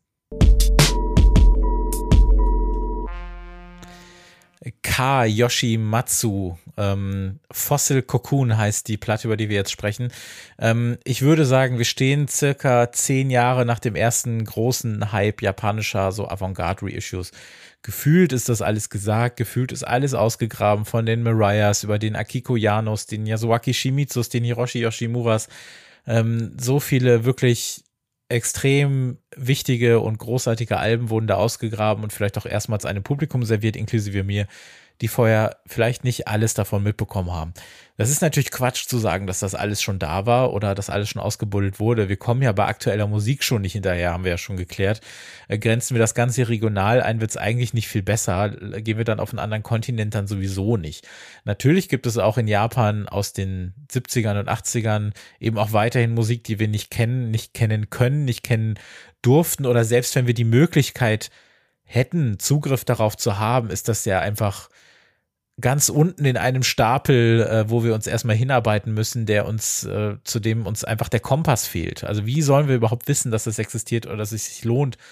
K. Yoshimatsu, ähm, Fossil Cocoon heißt die Platte, über die wir jetzt sprechen. Ähm, ich würde sagen, wir stehen circa zehn Jahre nach dem ersten großen Hype japanischer so Avantgarde-Reissues. Gefühlt ist das alles gesagt, gefühlt ist alles ausgegraben von den Mariahs über den Akiko Yanos, den Yasuaki Shimitsus, den Hiroshi Yoshimuras. Ähm, so viele wirklich extrem wichtige und großartige Alben wurden da ausgegraben und vielleicht auch erstmals einem Publikum serviert, inklusive mir, die vorher vielleicht nicht alles davon mitbekommen haben. Das ist natürlich Quatsch zu sagen, dass das alles schon da war oder dass alles schon ausgebuddelt wurde. Wir kommen ja bei aktueller Musik schon nicht hinterher, haben wir ja schon geklärt. Äh, grenzen wir das Ganze regional ein, wird es eigentlich nicht viel besser. Gehen wir dann auf einen anderen Kontinent, dann sowieso nicht. Natürlich gibt es auch in Japan aus den siebzigern und achtzigern eben auch weiterhin Musik, die wir nicht kennen, nicht kennen können, nicht kennen durften oder selbst wenn wir die Möglichkeit hätten, Zugriff darauf zu haben, ist das ja einfach ganz unten in einem Stapel, äh, wo wir uns erstmal hinarbeiten müssen, der uns, äh, zu dem uns einfach der Kompass fehlt. Also wie sollen wir überhaupt wissen, dass das existiert oder dass es sich lohnt,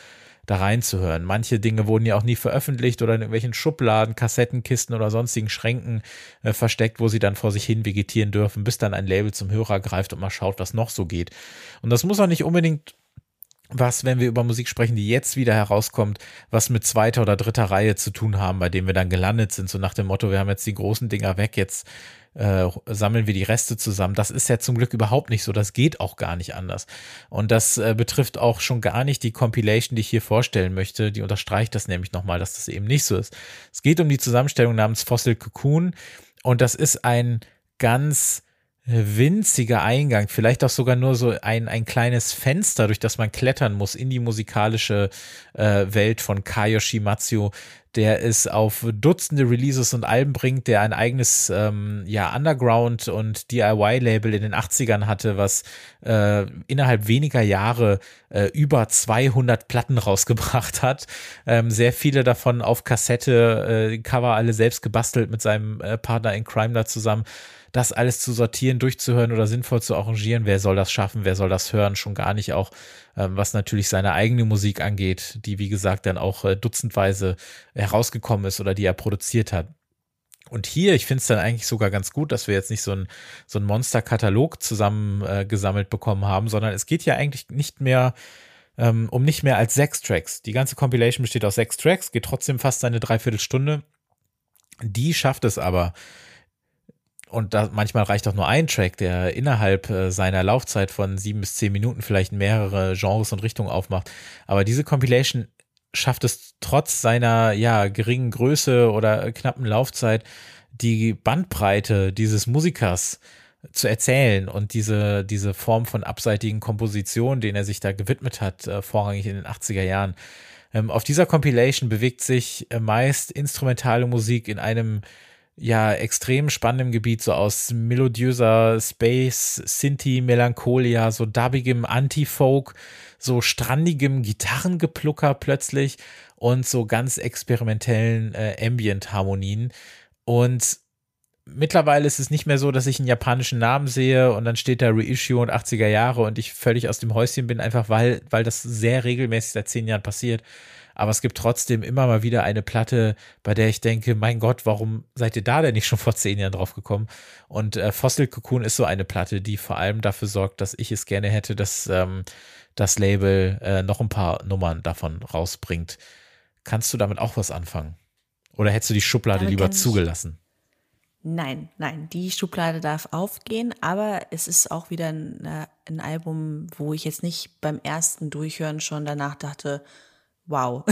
da reinzuhören. Manche Dinge wurden ja auch nie veröffentlicht oder in irgendwelchen Schubladen, Kassettenkisten oder sonstigen Schränken äh, versteckt, wo sie dann vor sich hin vegetieren dürfen, bis dann ein Label zum Hörer greift und mal schaut, was noch so geht. Und das muss auch nicht unbedingt was, wenn wir über Musik sprechen, die jetzt wieder herauskommt, was mit zweiter oder dritter Reihe zu tun haben, bei denen wir dann gelandet sind, so nach dem Motto, wir haben jetzt die großen Dinger weg, jetzt äh, sammeln wir die Reste zusammen. Das ist ja zum Glück überhaupt nicht so, das geht auch gar nicht anders. Und das äh, betrifft auch schon gar nicht die Compilation, die ich hier vorstellen möchte, die unterstreicht das nämlich nochmal, dass das eben nicht so ist. Es geht um die Zusammenstellung namens Fossil Cocoon und das ist ein ganz winziger Eingang, vielleicht auch sogar nur so ein, ein kleines Fenster, durch das man klettern muss in die musikalische äh, Welt von Kayoshi Matsuo, der es auf Dutzende Releases und Alben bringt, der ein eigenes ähm, ja Underground- und D I Y-Label in den achtzigern hatte, was äh, innerhalb weniger Jahre äh, über zweihundert Platten rausgebracht hat. Ähm, sehr viele davon auf Kassette, äh, Cover alle selbst gebastelt mit seinem äh, Partner in Crime da zusammen. Das alles zu sortieren, durchzuhören oder sinnvoll zu arrangieren, wer soll das schaffen, wer soll das hören, schon gar nicht auch, ähm, was natürlich seine eigene Musik angeht, die wie gesagt dann auch äh, dutzendweise herausgekommen ist oder die er produziert hat. Und hier, ich finde es dann eigentlich sogar ganz gut, dass wir jetzt nicht so ein so ein Monster-Katalog zusammen äh, gesammelt bekommen haben, sondern es geht ja eigentlich nicht mehr ähm, um nicht mehr als sechs Tracks. Die ganze Compilation besteht aus sechs Tracks, geht trotzdem fast eine Dreiviertelstunde. Die schafft es aber, und da manchmal reicht auch nur ein Track, der innerhalb äh, seiner Laufzeit von sieben bis zehn Minuten vielleicht mehrere Genres und Richtungen aufmacht. Aber diese Compilation schafft es trotz seiner ja geringen Größe oder knappen Laufzeit, die Bandbreite dieses Musikers zu erzählen und diese diese Form von abseitigen Komposition, den er sich da gewidmet hat, äh, vorrangig in den achtziger Jahren. Ähm, auf dieser Compilation bewegt sich äh, meist instrumentale Musik in einem ja extrem spannendem Gebiet, so aus melodiöser Space, Synthi, Melancholia, so dubbigem Anti-Folk, so strandigem Gitarrengeplucker plötzlich und so ganz experimentellen äh, Ambient-Harmonien. Und mittlerweile ist es nicht mehr so, dass ich einen japanischen Namen sehe und dann steht da Reissue und achtziger Jahre und ich völlig aus dem Häuschen bin, einfach weil, weil das sehr regelmäßig seit zehn Jahren passiert. Aber es gibt trotzdem immer mal wieder eine Platte, bei der ich denke, mein Gott, warum seid ihr da denn nicht schon vor zehn Jahren drauf gekommen? Und äh, Fossil Cocoon ist so eine Platte, die vor allem dafür sorgt, dass ich es gerne hätte, dass ähm, das Label äh, noch ein paar Nummern davon rausbringt. Kannst du damit auch was anfangen? Oder hättest du die Schublade Damit lieber kann ich- zugelassen? Nein, nein, die Schublade darf aufgehen, aber es ist auch wieder ein, äh, ein Album, wo ich jetzt nicht beim ersten Durchhören schon danach dachte, wow.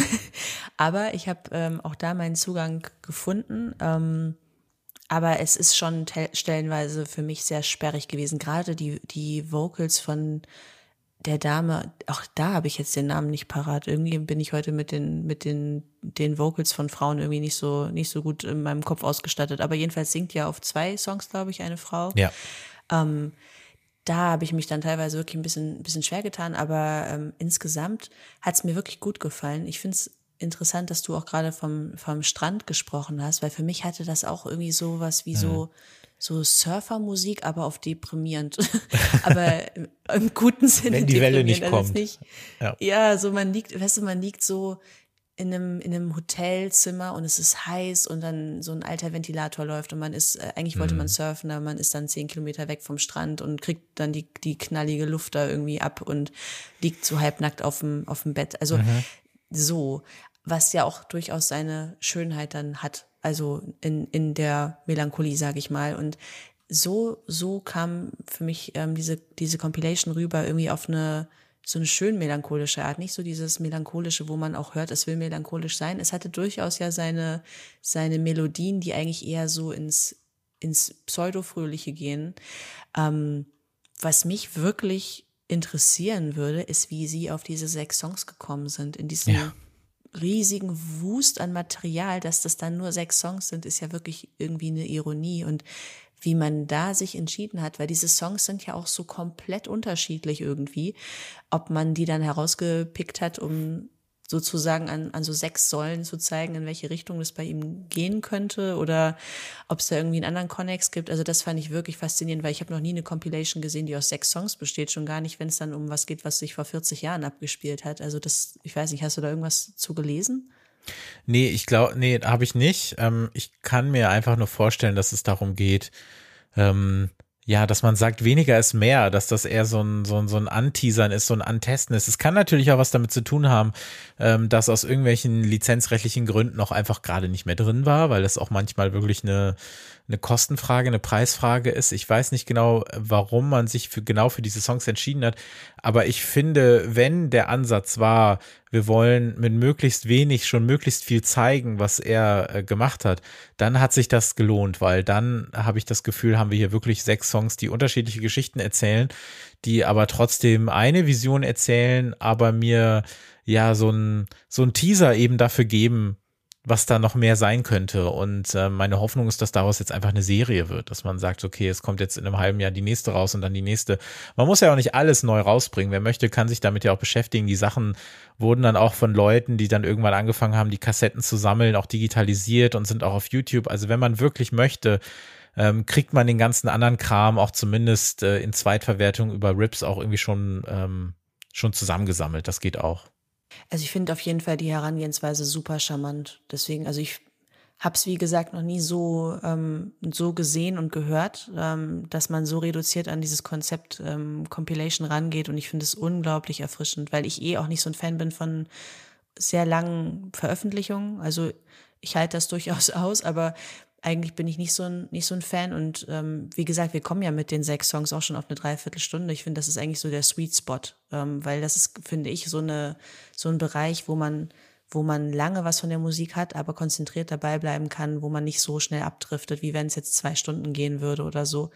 Aber ich habe ähm, auch da meinen Zugang gefunden. Ähm, aber es ist schon te- stellenweise für mich sehr sperrig gewesen. Gerade die, die Vocals von der Dame, auch da habe ich jetzt den Namen nicht parat. Irgendwie bin ich heute mit den, mit den, den Vocals von Frauen irgendwie nicht so, nicht so gut in meinem Kopf ausgestattet. Aber jedenfalls singt ja auf zwei Songs, glaube ich, eine Frau. Ja. Ähm, da habe ich mich dann teilweise wirklich ein bisschen, ein bisschen schwer getan, aber ähm, insgesamt hat es mir wirklich gut gefallen. Ich finde es interessant, dass du auch gerade vom, vom Strand gesprochen hast, weil für mich hatte das auch irgendwie so was wie so, so Surfermusik, aber auf deprimierend. aber im, im guten Sinne. Wenn die Welle deprimierend. nicht Also kommt. Nicht, Ja. ja, so man liegt, weißt du, man liegt so in einem, in einem Hotelzimmer und es ist heiß und dann so ein alter Ventilator läuft und man ist, äh, eigentlich wollte man surfen, aber man ist dann zehn Kilometer weg vom Strand und kriegt dann die, die knallige Luft da irgendwie ab und liegt so halbnackt auf dem, auf dem Bett. Also so, was ja auch durchaus seine Schönheit dann hat, also in, in der Melancholie, sage ich mal. Und so, so kam für mich ähm, diese, diese Compilation rüber, irgendwie auf eine so eine schön melancholische Art, nicht so dieses melancholische, wo man auch hört, es will melancholisch sein. Es hatte durchaus ja seine seine Melodien, die eigentlich eher so ins ins Pseudo-Fröhliche gehen. Ähm, was mich wirklich interessieren würde, ist, wie sie auf diese sechs Songs gekommen sind. In diesem Ja. riesigen Wust an Material, dass das dann nur sechs Songs sind, ist ja wirklich irgendwie eine Ironie. Und wie man da sich entschieden hat, weil diese Songs sind ja auch so komplett unterschiedlich irgendwie, ob man die dann herausgepickt hat, um sozusagen an, an so sechs Säulen zu zeigen, in welche Richtung das bei ihm gehen könnte oder ob es da irgendwie einen anderen Connex gibt. Also das fand ich wirklich faszinierend, weil ich habe noch nie eine Compilation gesehen, die aus sechs Songs besteht, schon gar nicht, wenn es dann um was geht, was sich vor vierzig Jahren abgespielt hat. Also das, ich weiß nicht, hast du da irgendwas zu gelesen? Nee, ich glaube, nee, habe ich nicht. Ähm, ich kann mir einfach nur vorstellen, dass es darum geht, ähm, ja, dass man sagt, weniger ist mehr, dass das eher so ein, so ein, so ein Anteasern ist, so ein Antesten ist. Es kann natürlich auch was damit zu tun haben, ähm, dass aus irgendwelchen lizenzrechtlichen Gründen noch einfach gerade nicht mehr drin war, weil das auch manchmal wirklich eine, eine Kostenfrage, eine Preisfrage ist. Ich weiß nicht genau, warum man sich für, genau für diese Songs entschieden hat, aber ich finde, wenn der Ansatz war, wir wollen mit möglichst wenig schon möglichst viel zeigen, was er äh, gemacht hat, dann hat sich das gelohnt, weil dann habe ich das Gefühl, haben wir hier wirklich sechs Songs, die unterschiedliche Geschichten erzählen, die aber trotzdem eine Vision erzählen, aber mir ja so ein so ein Teaser eben dafür geben, was da noch mehr sein könnte. Und äh, meine Hoffnung ist, dass daraus jetzt einfach eine Serie wird, dass man sagt, okay, es kommt jetzt in einem halben Jahr die nächste raus und dann die nächste. Man muss ja auch nicht alles neu rausbringen. Wer möchte, kann sich damit ja auch beschäftigen. Die Sachen wurden dann auch von Leuten, die dann irgendwann angefangen haben, die Kassetten zu sammeln, auch digitalisiert und sind auch auf YouTube. Also wenn man wirklich möchte, ähm, kriegt man den ganzen anderen Kram auch zumindest äh, in Zweitverwertung über Rips auch irgendwie schon, ähm, schon zusammengesammelt. Das geht auch. Also ich finde auf jeden Fall die Herangehensweise super charmant. Deswegen, also ich habe es wie gesagt noch nie so ähm, so gesehen und gehört, ähm, dass man so reduziert an dieses Konzept ähm, Compilation rangeht. Und ich finde es unglaublich erfrischend, weil ich eh auch nicht so ein Fan bin von sehr langen Veröffentlichungen. Also ich halte das durchaus aus, aber eigentlich bin ich nicht so ein, nicht so ein Fan und ähm, wie gesagt, wir kommen ja mit den sechs Songs auch schon auf eine Dreiviertelstunde. Ich finde, das ist eigentlich so der Sweet Spot, ähm, weil das ist, finde ich, so eine so ein Bereich, wo man wo man lange was von der Musik hat, aber konzentriert dabei bleiben kann, wo man nicht so schnell abdriftet, wie wenn es jetzt zwei Stunden gehen würde oder so.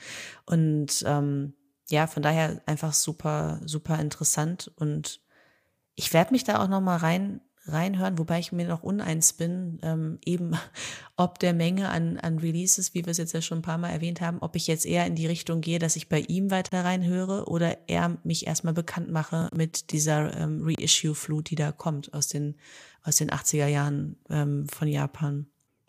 Und ähm, ja, von daher einfach super, super interessant und ich werde mich da auch noch mal rein reinhören, wobei ich mir noch uneins bin, ähm, eben ob der Menge an, an Releases, wie wir es jetzt ja schon ein paar Mal erwähnt haben, ob ich jetzt eher in die Richtung gehe, dass ich bei ihm weiter reinhöre oder eher mich erstmal bekannt mache mit dieser ähm, Reissue-Flut, die da kommt aus den, aus den achtziger Jahren ähm, von Japan.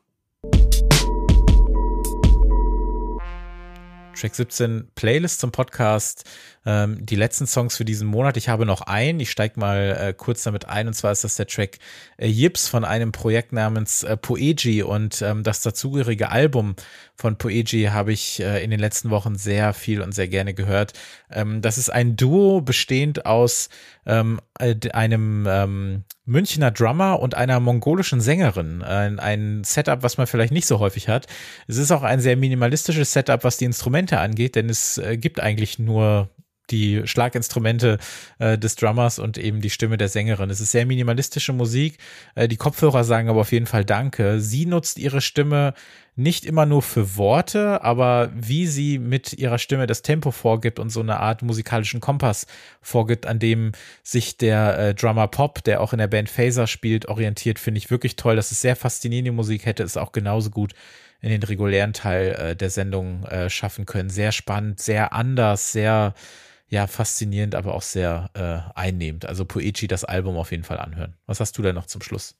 Track siebzehn, Playlist zum Podcast, ähm, die letzten Songs für diesen Monat. Ich habe noch einen, ich steige mal äh, kurz damit ein, und zwar ist das der Track äh, Yips von einem Projekt namens äh, Poegi und ähm, das dazugehörige Album von Poegi habe ich äh, in den letzten Wochen sehr viel und sehr gerne gehört. Ähm, das ist ein Duo bestehend aus ähm, einem ähm, Münchner Drummer und einer mongolischen Sängerin. Ein, ein Setup, was man vielleicht nicht so häufig hat. Es ist auch ein sehr minimalistisches Setup, was die Instrumente angeht, denn es äh, gibt eigentlich nur die Schlaginstrumente äh, des Drummers und eben die Stimme der Sängerin. Es ist sehr minimalistische Musik. Äh, die Kopfhörer sagen aber auf jeden Fall Danke. Sie nutzt ihre Stimme nicht immer nur für Worte, aber wie sie mit ihrer Stimme das Tempo vorgibt und so eine Art musikalischen Kompass vorgibt, an dem sich der äh, Drummer Pop, der auch in der Band Phaser spielt, orientiert, finde ich wirklich toll. Das ist sehr faszinierende Musik, hätte es auch genauso gut in den regulären Teil äh, der Sendung äh, schaffen können. Sehr spannend, sehr anders, sehr ja, faszinierend, aber auch sehr äh, einnehmend. Also Poegi, das Album auf jeden Fall anhören. Was hast du denn noch zum Schluss?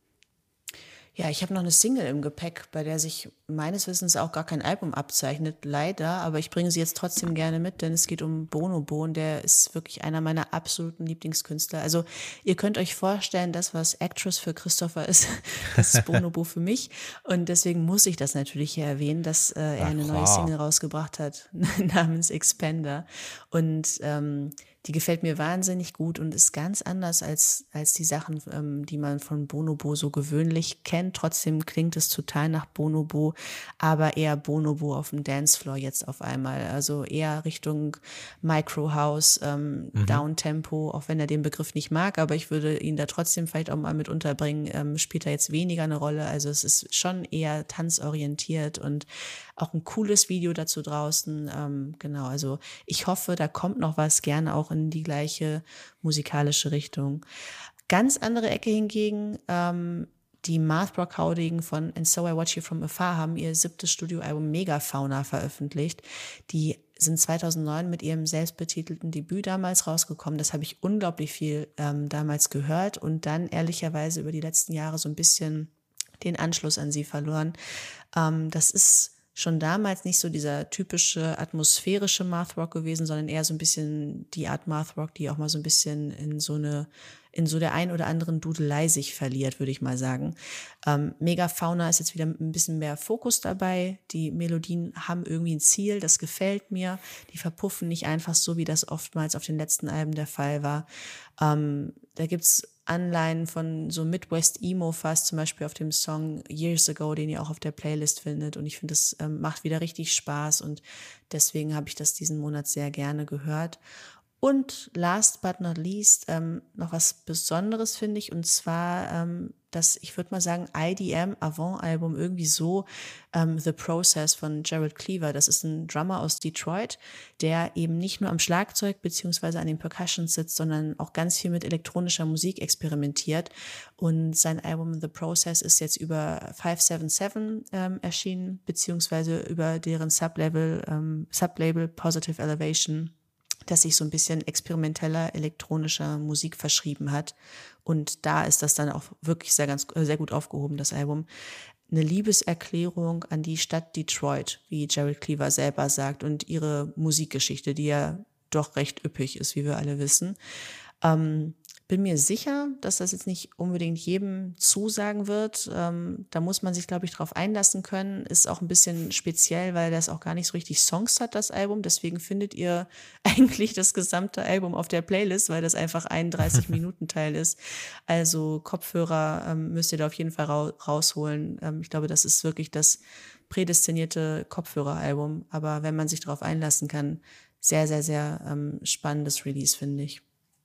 Ja, ich habe noch eine Single im Gepäck, bei der sich meines Wissens auch gar kein Album abzeichnet, leider, aber ich bringe sie jetzt trotzdem gerne mit, denn es geht um Bonobo und der ist wirklich einer meiner absoluten Lieblingskünstler. Also ihr könnt euch vorstellen, das, was Actress für Christopher ist, das ist Bonobo für mich und deswegen muss ich das natürlich hier erwähnen, dass äh, er eine neue Single rausgebracht hat, namens Expander und ähm, die gefällt mir wahnsinnig gut und ist ganz anders als, als die Sachen, ähm, die man von Bonobo so gewöhnlich kennt. Trotzdem klingt es total nach Bonobo, aber eher Bonobo auf dem Dancefloor jetzt auf einmal. Also eher Richtung Micro House, ähm, mhm. Downtempo, auch wenn er den Begriff nicht mag, aber ich würde ihn da trotzdem vielleicht auch mal mit unterbringen, ähm, spielt er jetzt weniger eine Rolle. Also es ist schon eher tanzorientiert und auch ein cooles Video dazu draußen. Ähm, genau, also ich hoffe, da kommt noch was, gerne auch in die gleiche musikalische Richtung. Ganz andere Ecke hingegen, ähm, die Mathrock Haudegen von And So I Watch You From Afar haben ihr siebtes Studioalbum Megafauna veröffentlicht. Die sind zweitausendneun mit ihrem selbstbetitelten Debüt damals rausgekommen. Das habe ich unglaublich viel ähm, damals gehört und dann ehrlicherweise über die letzten Jahre so ein bisschen den Anschluss an sie verloren. Ähm, das ist schon damals nicht so dieser typische atmosphärische Math-Rock gewesen, sondern eher so ein bisschen die Art Math-Rock, die auch mal so ein bisschen in so eine, in so der ein oder anderen Dudelei sich verliert, würde ich mal sagen. Ähm, Megafauna ist jetzt wieder ein bisschen mehr Fokus dabei. Die Melodien haben irgendwie ein Ziel, das gefällt mir. Die verpuffen nicht einfach so, wie das oftmals auf den letzten Alben der Fall war. Ähm, da gibt's Anleihen von so Midwest-Emo fast, zum Beispiel auf dem Song Years Ago, den ihr auch auf der Playlist findet. Und ich finde, das ähm, macht wieder richtig Spaß und deswegen habe ich das diesen Monat sehr gerne gehört. Und last but not least ähm, noch was Besonderes, finde ich, und zwar ähm, das, ich würde mal sagen, I D M-Avant-Album irgendwie so, ähm, The Process von Gerald Cleaver. Das ist ein Drummer aus Detroit, der eben nicht nur am Schlagzeug beziehungsweise an den Percussions sitzt, sondern auch ganz viel mit elektronischer Musik experimentiert. Und sein Album The Process ist jetzt über five seven seven ähm, erschienen, beziehungsweise über deren Sublabel, ähm, Sublabel Positive Elevation, das sich so ein bisschen experimenteller elektronischer Musik verschrieben hat. Und da ist das dann auch wirklich sehr, ganz, sehr gut aufgehoben, das Album. Eine Liebeserklärung an die Stadt Detroit, wie Gerald Cleaver selber sagt, und ihre Musikgeschichte, die ja doch recht üppig ist, wie wir alle wissen. Ähm, bin mir sicher, dass das jetzt nicht unbedingt jedem zusagen wird. Ähm, da muss man sich, glaube ich, drauf einlassen können. Ist auch ein bisschen speziell, weil das auch gar nicht so richtig Songs hat, das Album. Deswegen findet ihr eigentlich das gesamte Album auf der Playlist, weil das einfach ein dreißig-Minuten-Teil ist. Also Kopfhörer ähm, müsst ihr da auf jeden Fall ra- rausholen. Ähm, ich glaube, das ist wirklich das prädestinierte Kopfhöreralbum. Aber wenn man sich darauf einlassen kann, sehr, sehr, sehr ähm, spannendes Release, finde ich.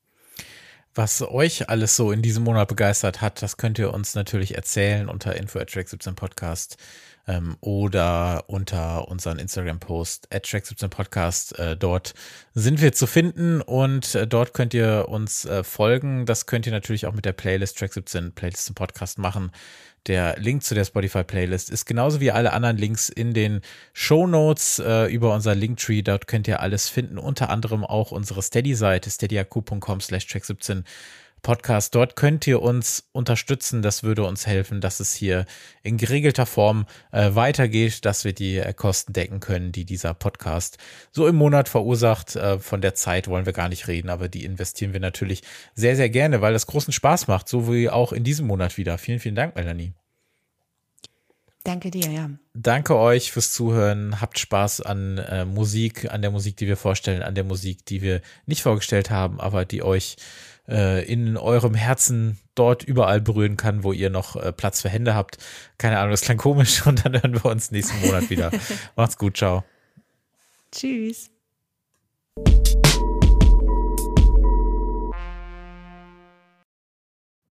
Was euch alles so in diesem Monat begeistert hat, das könnt ihr uns natürlich erzählen unter info at track siebzehn podcast ähm, oder unter unseren Instagram-Post at track siebzehn podcast. Äh, dort sind wir zu finden und äh, dort könnt ihr uns äh, folgen. Das könnt ihr natürlich auch mit der Playlist Track siebzehn Playlist im Podcast machen. Der Link zu der Spotify-Playlist ist genauso wie alle anderen Links in den Shownotes äh, über unser Linktree. Dort könnt ihr alles finden, unter anderem auch unsere Steady-Seite steadyhq.com slash track siebzehn Podcast. Dort könnt ihr uns unterstützen. Das würde uns helfen, dass es hier in geregelter Form äh, weitergeht, dass wir die äh, Kosten decken können, die dieser Podcast so im Monat verursacht. Äh, von der Zeit wollen wir gar nicht reden, aber die investieren wir natürlich sehr, sehr gerne, weil das großen Spaß macht, so wie auch in diesem Monat wieder. Vielen, vielen Dank, Melanie. Danke dir, ja. Danke euch fürs Zuhören. Habt Spaß an äh, Musik, an der Musik, die wir vorstellen, an der Musik, die wir nicht vorgestellt haben, aber die euch äh, in eurem Herzen dort überall berühren kann, wo ihr noch äh, Platz für Hände habt. Keine Ahnung, das klang komisch und dann hören wir uns nächsten Monat wieder. Macht's gut, ciao. Tschüss.